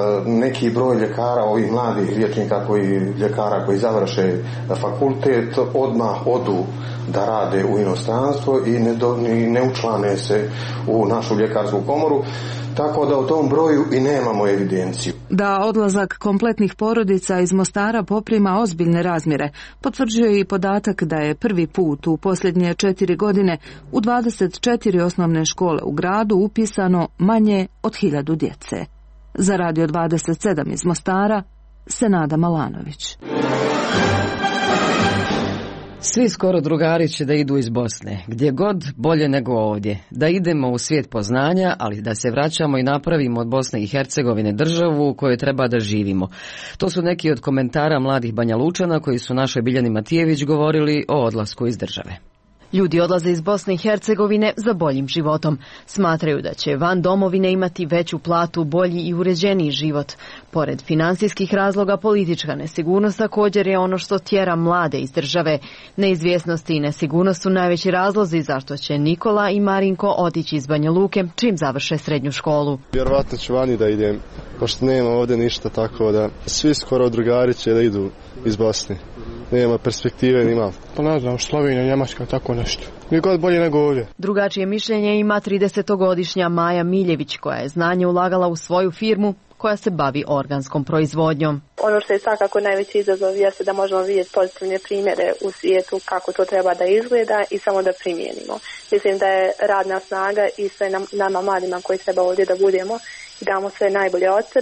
neki broj ljekara, ovih mladih liječnika koji, ljekara koji završe fakultet, odmah odu da rade u inostranstvo i ne, do, ne učlane se u našu ljekarsku komoru, tako da u tom broju i nemamo evidenciju. Da odlazak kompletnih porodica iz Mostara poprima ozbiljne razmjere, potvrđuje i podatak da je prvi put u posljednje četiri godine u dvadeset četiri osnovne škole u gradu upisano manje od hiljadu djece. Za Radio dvadeset sedam iz Mostara, Senada Malanović. Svi skoro drugari će da idu iz Bosne, gdje god bolje nego ovdje, da idemo u svijet poznanja, ali da se vraćamo i napravimo od Bosne i Hercegovine državu u kojoj treba da živimo. To su neki od komentara mladih Banja Lučana koji su našoj Biljani Matijević govorili o odlasku iz države. Ljudi odlaze iz Bosne i Hercegovine za boljim životom. Smatraju da će van domovine imati veću platu, bolji i uređeniji život. Pored financijskih razloga, politička nesigurnost također je ono što tjera mlade iz države. Neizvjesnost i nesigurnost su najveći razlozi zašto će Nikola i Marinko otići iz Banja Luke čim završe srednju školu. Vjerovatno ću vani da idem, pošto nema ovdje ništa, tako da svi skoro drugari će da idu iz Bosne. Nema perspektive, nima. Pa ne znam, Slovenija, Njemačka, tako nešto. Nije god bolje nego ovdje. Drugačije mišljenje ima tridesetogodišnja Maja Miljević, koja je znanje ulagala u svoju firmu koja se bavi organskom proizvodnjom. Ono što je svakako najveći izazov jeste da možemo vidjeti pozitivne primjere u svijetu kako to treba da izgleda i samo da primijenimo. Mislim da je radna snaga i sve nam, nama mladima koji treba ovdje da budemo i damo sve najbolje od sebe,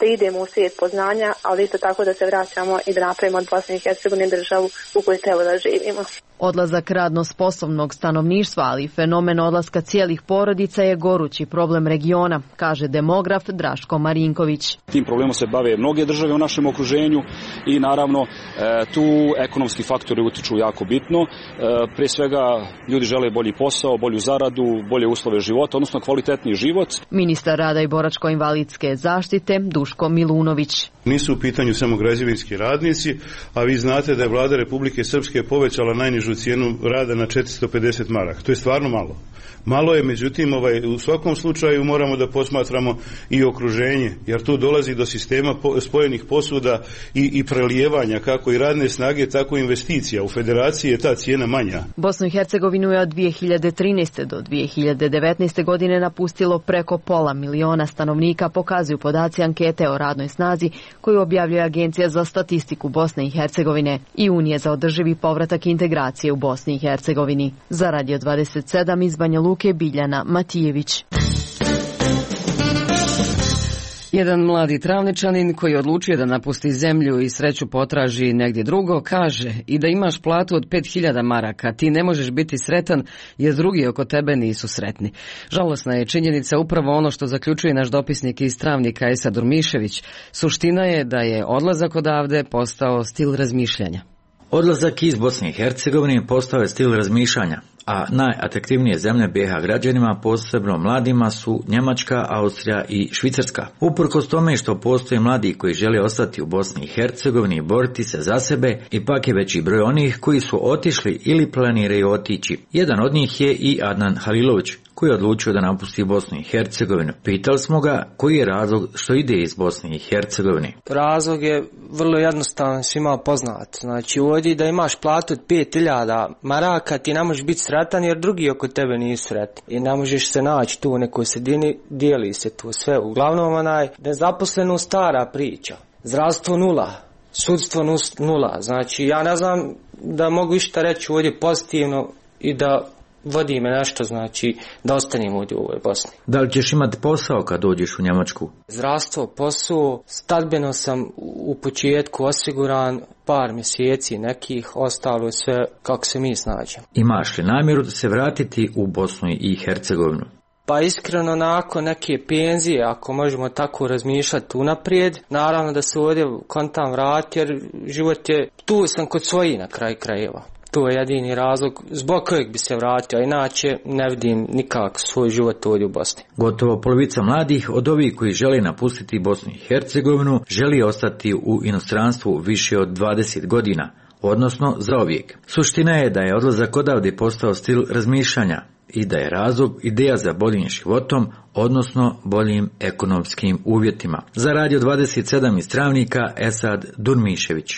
da idemo u svijet poznanja, ali isto tako da se vraćamo i da napravimo od Bosne i Hercegovine državu u kojoj treba da živimo. Odlazak radno sposobnog stanovništva, ali i fenomen odlaska cijelih porodica je gorući problem regiona, kaže demograf Draško Marinković. Tim problemom se bave mnoge države u našem okruženju i naravno tu ekonomski faktori utiču jako bitno. Prije svega ljudi žele bolji posao, bolju zaradu, bolje uslove života, odnosno kvalitetniji život. Ministar rada i boračko-invalidske zaštite Duško Milunović. Nisu u pitanju samo građevinski radnici, a vi znate da je Vlada Republike Srpske povećala najnižu cijenu rada na četiristo pedeset maraka. To je stvarno malo. Malo je, međutim, ovaj, u svakom slučaju moramo da posmatramo i okruženje, jer tu dolazi do sistema po, spojenih posuda i, i prelijevanja, kako i radne snage, tako i investicija. U federaciji je ta cijena manja. Bosnu i Hercegovinu je od dvije hiljade trinaeste do dvije hiljade devetnaeste godine napustilo preko pola miliona stanovnika, pokazuju podaci ankete o radnoj snazi koju objavljuje Agencija za statistiku Bosne i Hercegovine i Unije za održivi povratak integracije u Bosni i Hercegovini. Za Radio dvadeset sedam iz Banja Luke, Biljana Matijević. Jedan mladi travničanin koji odlučio da napusti zemlju i sreću potraži negdje drugo, kaže i da imaš platu od pet hiljada maraka, ti ne možeš biti sretan jer drugi oko tebe nisu sretni. Žalosna je činjenica upravo ono što zaključuje naš dopisnik iz Travnika Esad Durmišević. Suština je da je odlazak odavde postao stil razmišljanja. Odlazak iz Bosne i Hercegovine postao je stil razmišljanja, a najatraktivnije zemlje B iH građanima, posebno mladima, su Njemačka, Austrija i Švicarska. Uprkos tome što postoje mladi koji žele ostati u Bosni i Hercegovini i boriti se za sebe, ipak je veći broj onih koji su otišli ili planiraju otići. Jedan od njih je i Adnan Halilović, koji je odlučio da napusti Bosnu i Hercegovinu. Pitali smo ga koji je razlog što ide iz Bosne i Hercegovine. Razlog je vrlo jednostavan, svima poznat. Znači, ovdje da imaš platu od pet hiljada maraka, ti ne možeš biti sretan jer drugi oko tebe nisu sretni. I ne možeš se naći tu u nekoj sredini, dijeli se tu sve. Uglavnom, onaj, nezaposlenost stara priča. Zdravstvo nula, sudstvo nula. Znači, ja ne znam da mogu išta reći ovdje pozitivno i da vodi me nešto, znači da ostanem ovdje u ovoj Bosni. Da li ćeš imati posao kad dođeš u Njemačku? Zdravstvo, posao, stadbeno sam u početku osiguran par mjeseci nekih, ostalo sve kako se mi snađemo. Imaš li namjeru da se vratiti u Bosnu i Hercegovinu? Pa iskreno nakon neke penzije, ako možemo tako razmišljati unaprijed, naravno da se ovdje kontam vrati jer život je, tu sam kod svojih na kraj krajeva. To je jedini razlog zbog kojeg bi se vratio, a inače ne vidim nikak svoj život ovdje u Bosni. Gotovo polovica mladih od ovih koji žele napustiti Bosnu i Hercegovinu želi ostati u inostranstvu više od dvadeset godina, odnosno zauvijek. Suština je da je odlazak odavde postao stil razmišljanja i da je razlog ideja za boljim životom, odnosno boljim ekonomskim uvjetima. Za Radio dvadeset sedam iz Travnika, Esad Durmišević.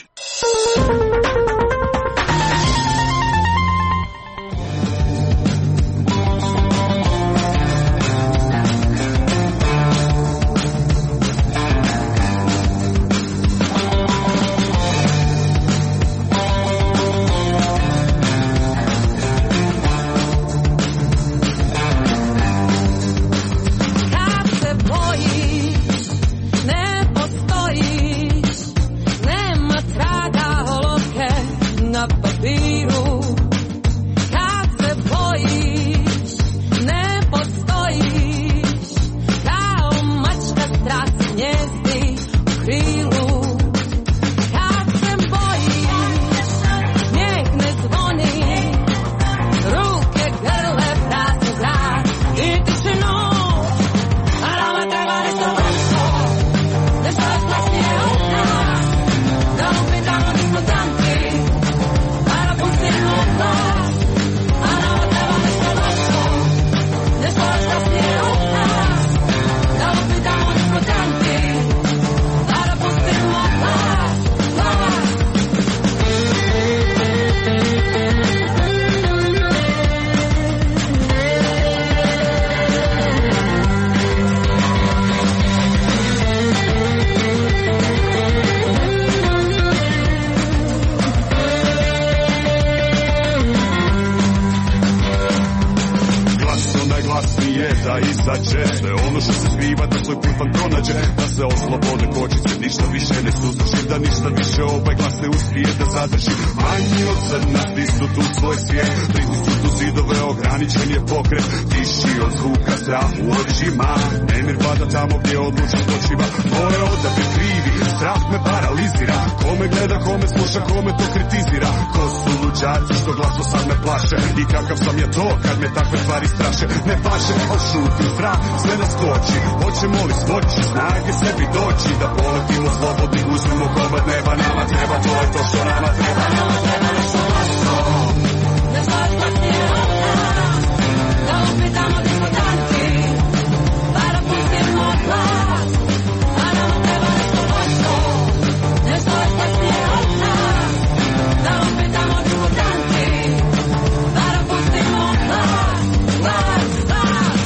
infant pronađe, da se oslobode kočice, ništa više ne suzdrži, da ništa više ovaj glas ne uspije da zadrži. Manji od zrna stisnu tu svoj svijet, pritisnu tu zidove, ograničen je pokret, tiši od zvuka strah u očima, nemir vlada tamo gdje odlučan počiva. Moje odabir krivi, strah me paralizira, kome gleda, kome sluša, kome to kritizira. Ko su luđaci što glaso sad me plaše, i kakav sam ja to kad me takve stvari straše. Ne paše, ošutim strah, sve nas toči, hoćemo li smoći snage sebi doći, da poletimo slobodni, uzmemo komad neba. Nama treba, to je to što nama treba. Nama treba nešto glasno, da slatko snijeva, da upitamo diskutanti, pa da pustimo glas. A nama treba nešto glasno, nešto glasno snijeva, da upitamo diskutanti, pa da pustimo glas, glas, glas.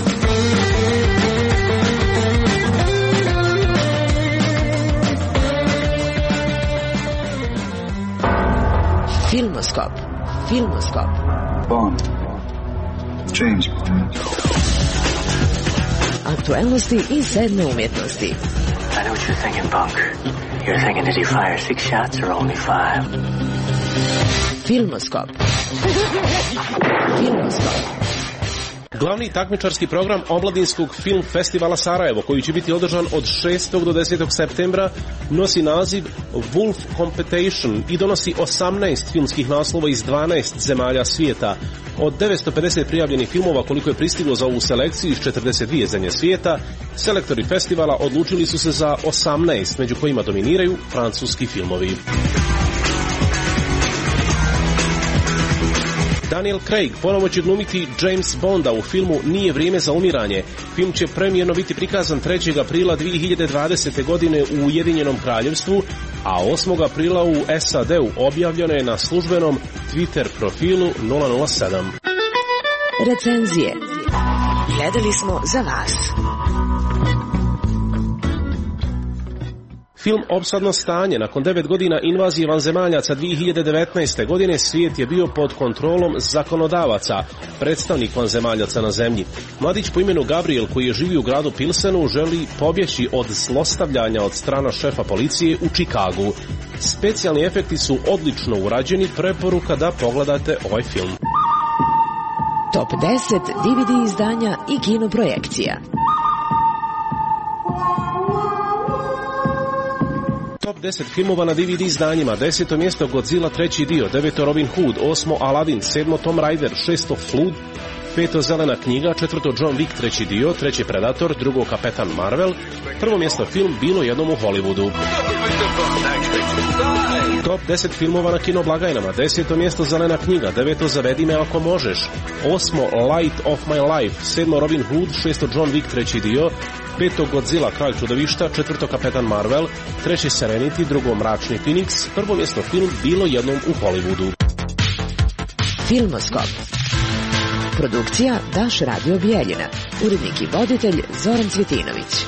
Filmoskop. Filmoskop. Bond. James Bond. Aktualnosti i sedme umjetnosti. I know what you're thinking, Bunk. You're thinking, did he fire six shots or only five? Filmoskop. Filmoskop. Glavni takmičarski program Omladinskog film festivala Sarajevo, koji će biti održan od šestog do desetog septembra, nosi naziv Wolf Competition i donosi osamnaest filmskih naslova iz dvanaest zemalja svijeta. Od devetsto pedeset prijavljenih filmova koliko je pristiglo za ovu selekciju iz četrdeset dvije zemlje svijeta, selektori festivala odlučili su se za osamnaest, među kojima dominiraju francuski filmovi. Daniel Craig ponovo će glumiti James Bonda u filmu Nije vrijeme za umiranje. Film će premijerno biti prikazan trećeg aprila dvije hiljade dvadesete. godine u Ujedinjenom Kraljevstvu, a osmog aprila u S A D-u. Objavljeno je na službenom Twitter profilu nula nula sedam. Recenzije. Gledali smo za vas. Film Opsadno stanje. Nakon devet godina invazije vanzemaljaca dvije hiljade devetnaeste. godine svijet je bio pod kontrolom zakonodavaca, predstavnik vanzemaljaca na zemlji. Mladić po imenu Gabriel, koji je živio u gradu Pilsenu, želi pobjeći od zlostavljanja od strana šefa policije u Čikagu. Specijalni efekti su odlično urađeni, preporuka da pogledate ovaj film. Top deset D V D izdanja i kinoprojekcija. Top deset filmova na D V D izdanjima. Deseto mjesto Godzilla treći dio, deveto Robin Hood, osmo Aladdin, sedmo Tom Raider, šesto Flood, peto Zelena knjiga, četvrto John Wick treći dio, treći Predator, drugo Kapetan Marvel, prvo mjesto film Bilo jednom u Hollywoodu. Top deset filmova na kinoblagajnama. Deseto mjesto Zelena knjiga, deveto Zavedi me ako možeš, osmo Light of my life, sedmo Robin Hood, šesto John Wick treći dio, peto Godzilla kralj čudovišta, četvrto Kapetan Marvel, treći Serenity, drugo Mračni Phoenix, prvo mjesto film Bilo jednom u Hollywoodu. Filmoskop. Produkcija Daš Radio Bijeljina. Urednik i voditelj Zoran Cvjetinović.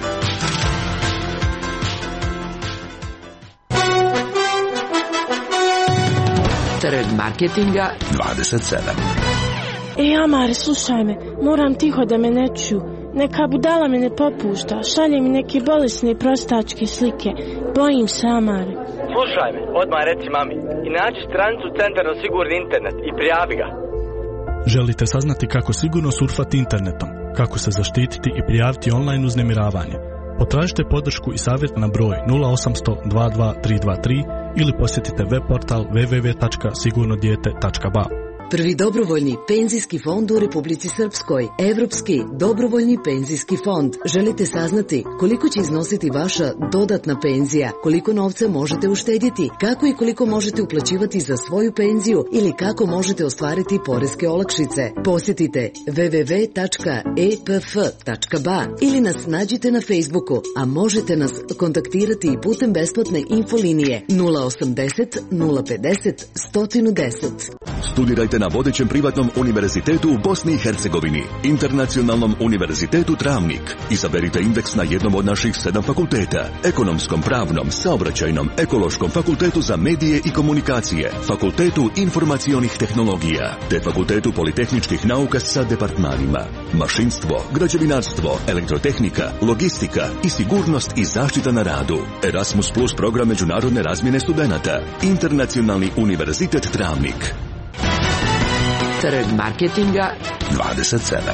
Trg marketinga dvadeset sedam. Ej, Amare, slušaj me, moram tiho da me ne čuju. Neka budala me ne popušta, šalje mi neke bolesne prostačke slike. Bojim se, Amare. Slušaj me, odmah reci mami. I nađi stranicu Centar za sigurni internet i prijavi ga. Želite saznati kako sigurno surfati internetom, kako se zaštititi i prijaviti online uznemiravanje? Potražite podršku i savjet na broj nula osam sto dva dva tri dva tri ili posjetite web portal w w w tačka sigurno dijete tačka b a. Prvi dobrovoljni penzijski fond u Republici Srpskoj. Evropski dobrovoljni penzijski fond. Želite saznati koliko će iznositi vaša dodatna penzija, koliko novca možete uštedjeti, kako i koliko možete uplaćivati za svoju penziju ili kako možete ostvariti poreske olakšice. Posjetite w w w tačka e p f tačka b a ili nas nađite na Facebooku, a možete nas kontaktirati i putem besplatne infolinije nula osamdeset nula pedeset sto deset. Studirajte na vodećem privatnom univerzitetu u Bosni i Hercegovini, Internacionalnom univerzitetu Travnik. Izaberite indeks na jednom od naših sedam fakulteta: ekonomskom, pravnom, saobraćajnom, ekološkom, fakultetu za medije i komunikacije, fakultetu informacionih tehnologija, te fakultetu politehničkih nauka sa departmanima mašinstvo, građevinarstvo, elektrotehnika, logistika i sigurnost i zaštita na radu. Erasmus Plus program međunarodne razmjene studenata. Internacionalni univerzitet Travnik. Trg marketinga dvadeset sedam.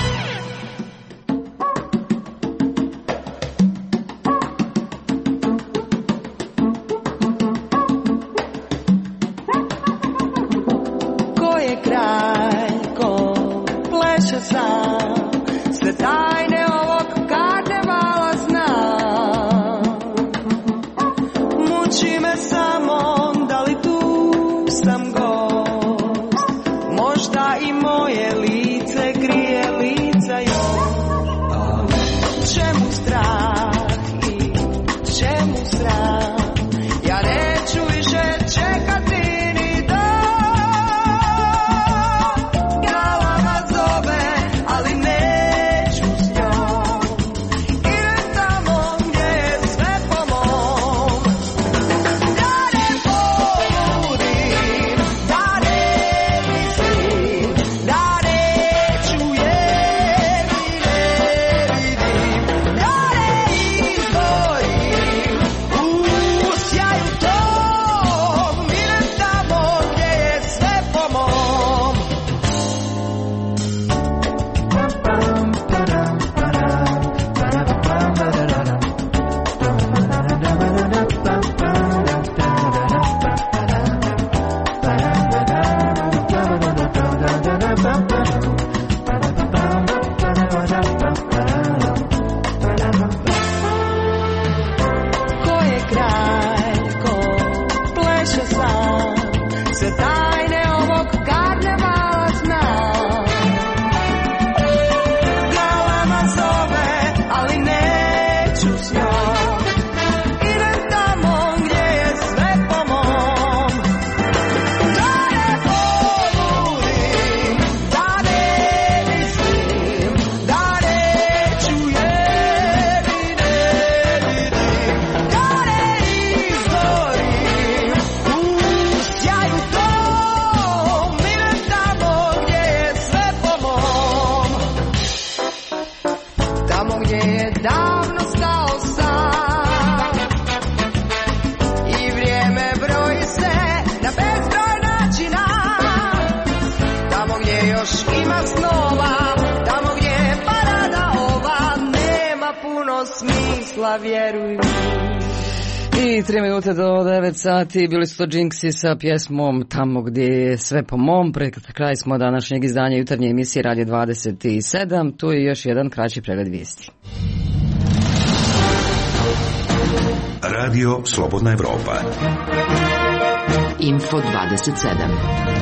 Ko je kralj, ko pleše sam, sve tajne ovog karnevala znam. Muči me samo da li tu sam gost, možda i moje lice krije lica još. Čemu strah i čemu sram, ja neću više čekati ni dan. Glava zove, ali neću s njom, idem tamo gdje je sve po mom. Da ne poludim, da ne mislim, da neću jer mi ne vidim, da ne izgorim u sjaju tom, idem tamo gdje je sve po mom. Ko je kralj, ko pleše sam, sve tajne ovog karnevala znam. Galama zove, ali neću s njom, idem tamo gdje je sve po mom. Da ne poludim, da ne mislim, da neću jer mi ne vidim, da ne izgorim u sjaju tom, idem tamo gdje je sve po mom. Tamo gdje je davno stao sam i vrijeme broji se na bezbroj načina. Tamo gdje još ima snova, tamo gdje je parada ova, nema puno smisla, vjeruj mi. I tri minute do devet sati bili su to Jinxi sa pjesmom Tamo gdje je sve po mom. Pred kraj smo današnjeg izdanja jutarnje emisije Radio dvadeset sedam. Tu je još jedan kraći pregled vijesti. Radio Slobodna Evropa. Info dvadeset sedam.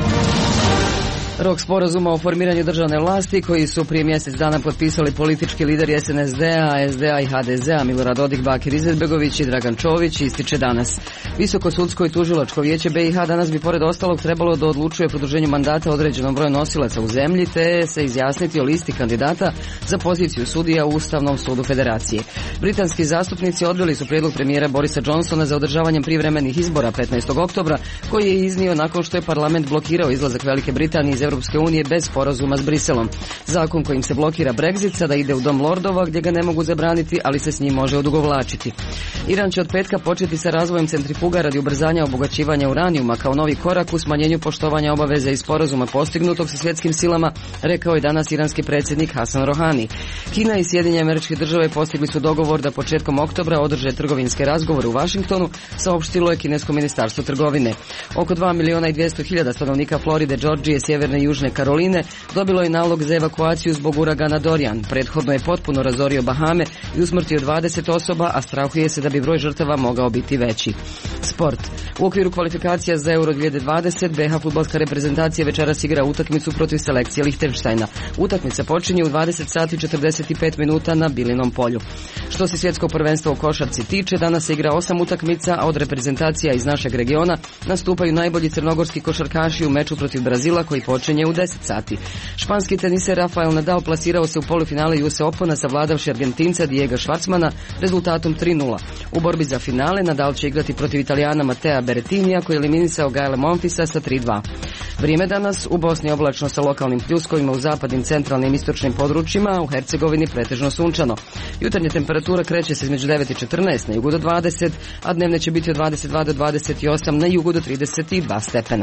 Rok sporazuma o formiranju državne vlasti koji su prije mjesec dana potpisali politički lideri es en es de a, es de a i ha de ze a Milorad Dodik, Bakir Izetbegović i Dragan Čović ističe danas. Visoko sudsko i tužilačko vijeće be i ha danas bi pored ostalog trebalo da odlučuje o produženju mandata određenom broju nosilaca u zemlji te se izjasniti o listi kandidata za poziciju sudija u Ustavnom sudu Federacije. Britanski zastupnici odbili su prijedlog premijera Borisa Johnsona za održavanjem privremenih izbora petnaestog oktobra koji je iznio nakon što je parlament blokirao izlazak Velike Britanije iz Europske unije bez sporazuma s Briselom. Zakon kojim se blokira Brexit sada ide u Dom lordova gdje ga ne mogu zabraniti, ali se s njim može odugovlačiti. Iran će od petka početi sa razvojem centrifuga radi ubrzanja obogaćivanja uranijuma kao novi korak u smanjenju poštovanja obaveze iz sporazuma postignutog sa svjetskim silama, rekao je danas iranski predsjednik Hasan Rohani. Kina i Sjedinjene Američke Države postigli su dogovor da početkom oktobra održe trgovinske razgovore u Vašingtonu, saopštilo je kinesko ministarstvo trgovine. Oko dva miliona i dvjesto hiljada stanovnika Floride, Georgije, Sjeverne Sjeverne i Južne Karoline dobilo je nalog za evakuaciju zbog uragana Dorian. Prethodno je potpuno razorio Bahame i usmrtio dvadeset osoba, a strahuje se da bi broj žrtava mogao biti veći. Sport. U okviru kvalifikacija za Euro dvije tisuće dvadeset be ha fudbalska reprezentacija večeras igra utakmicu protiv selekcije Lihtenštajna. Utakmica počinje u dvadeset sati i četrdeset pet minuta na Bilinom polju. Što se svjetskog prvenstva u košarci tiče, danas se igra osam utakmica, a od reprezentacija iz našeg regiona nastupaju najbolji crnogorski košarkaši u meču protiv Brazila koji počinje u deset sati. Španski teniser Rafael Nadal plasirao se u polufinale U S Opena savladavši Argentinca Diego Schwartzmana rezultatom tri nula. U borbi za finale Nadal će igrati protiv Italijana Matea Berrettinija koji je eliminisao Gaela Monfisa sa tri dva. Vrijeme danas u Bosni oblačno sa lokalnim pljuskovima u zapadnim, centralnim i istočnim područjima, u Hercegovini pretežno sunčano. Jutarnja temperatura kreće se između devet i četrnaest, na jugu do dvadeset, a dnevne će biti od dvadeset dva do dvadeset osam, na jugu do trideset dva stepena.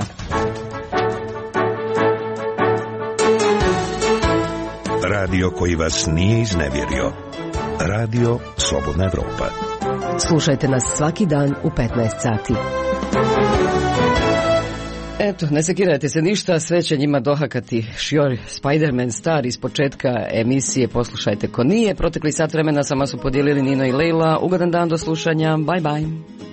Radio koji vas nije iznevjerio. Radio Slobodna Evropa. Slušajte nas svaki dan u petnaest sati. Eto, ne sekirajte se ništa, sve će njima dohakati Šior, Spider-Man star iz početka emisije, poslušajte ko nije. Protekli sat vremena sama su podijelili Nino i Lejla. Ugodan dan do slušanja, bye bye.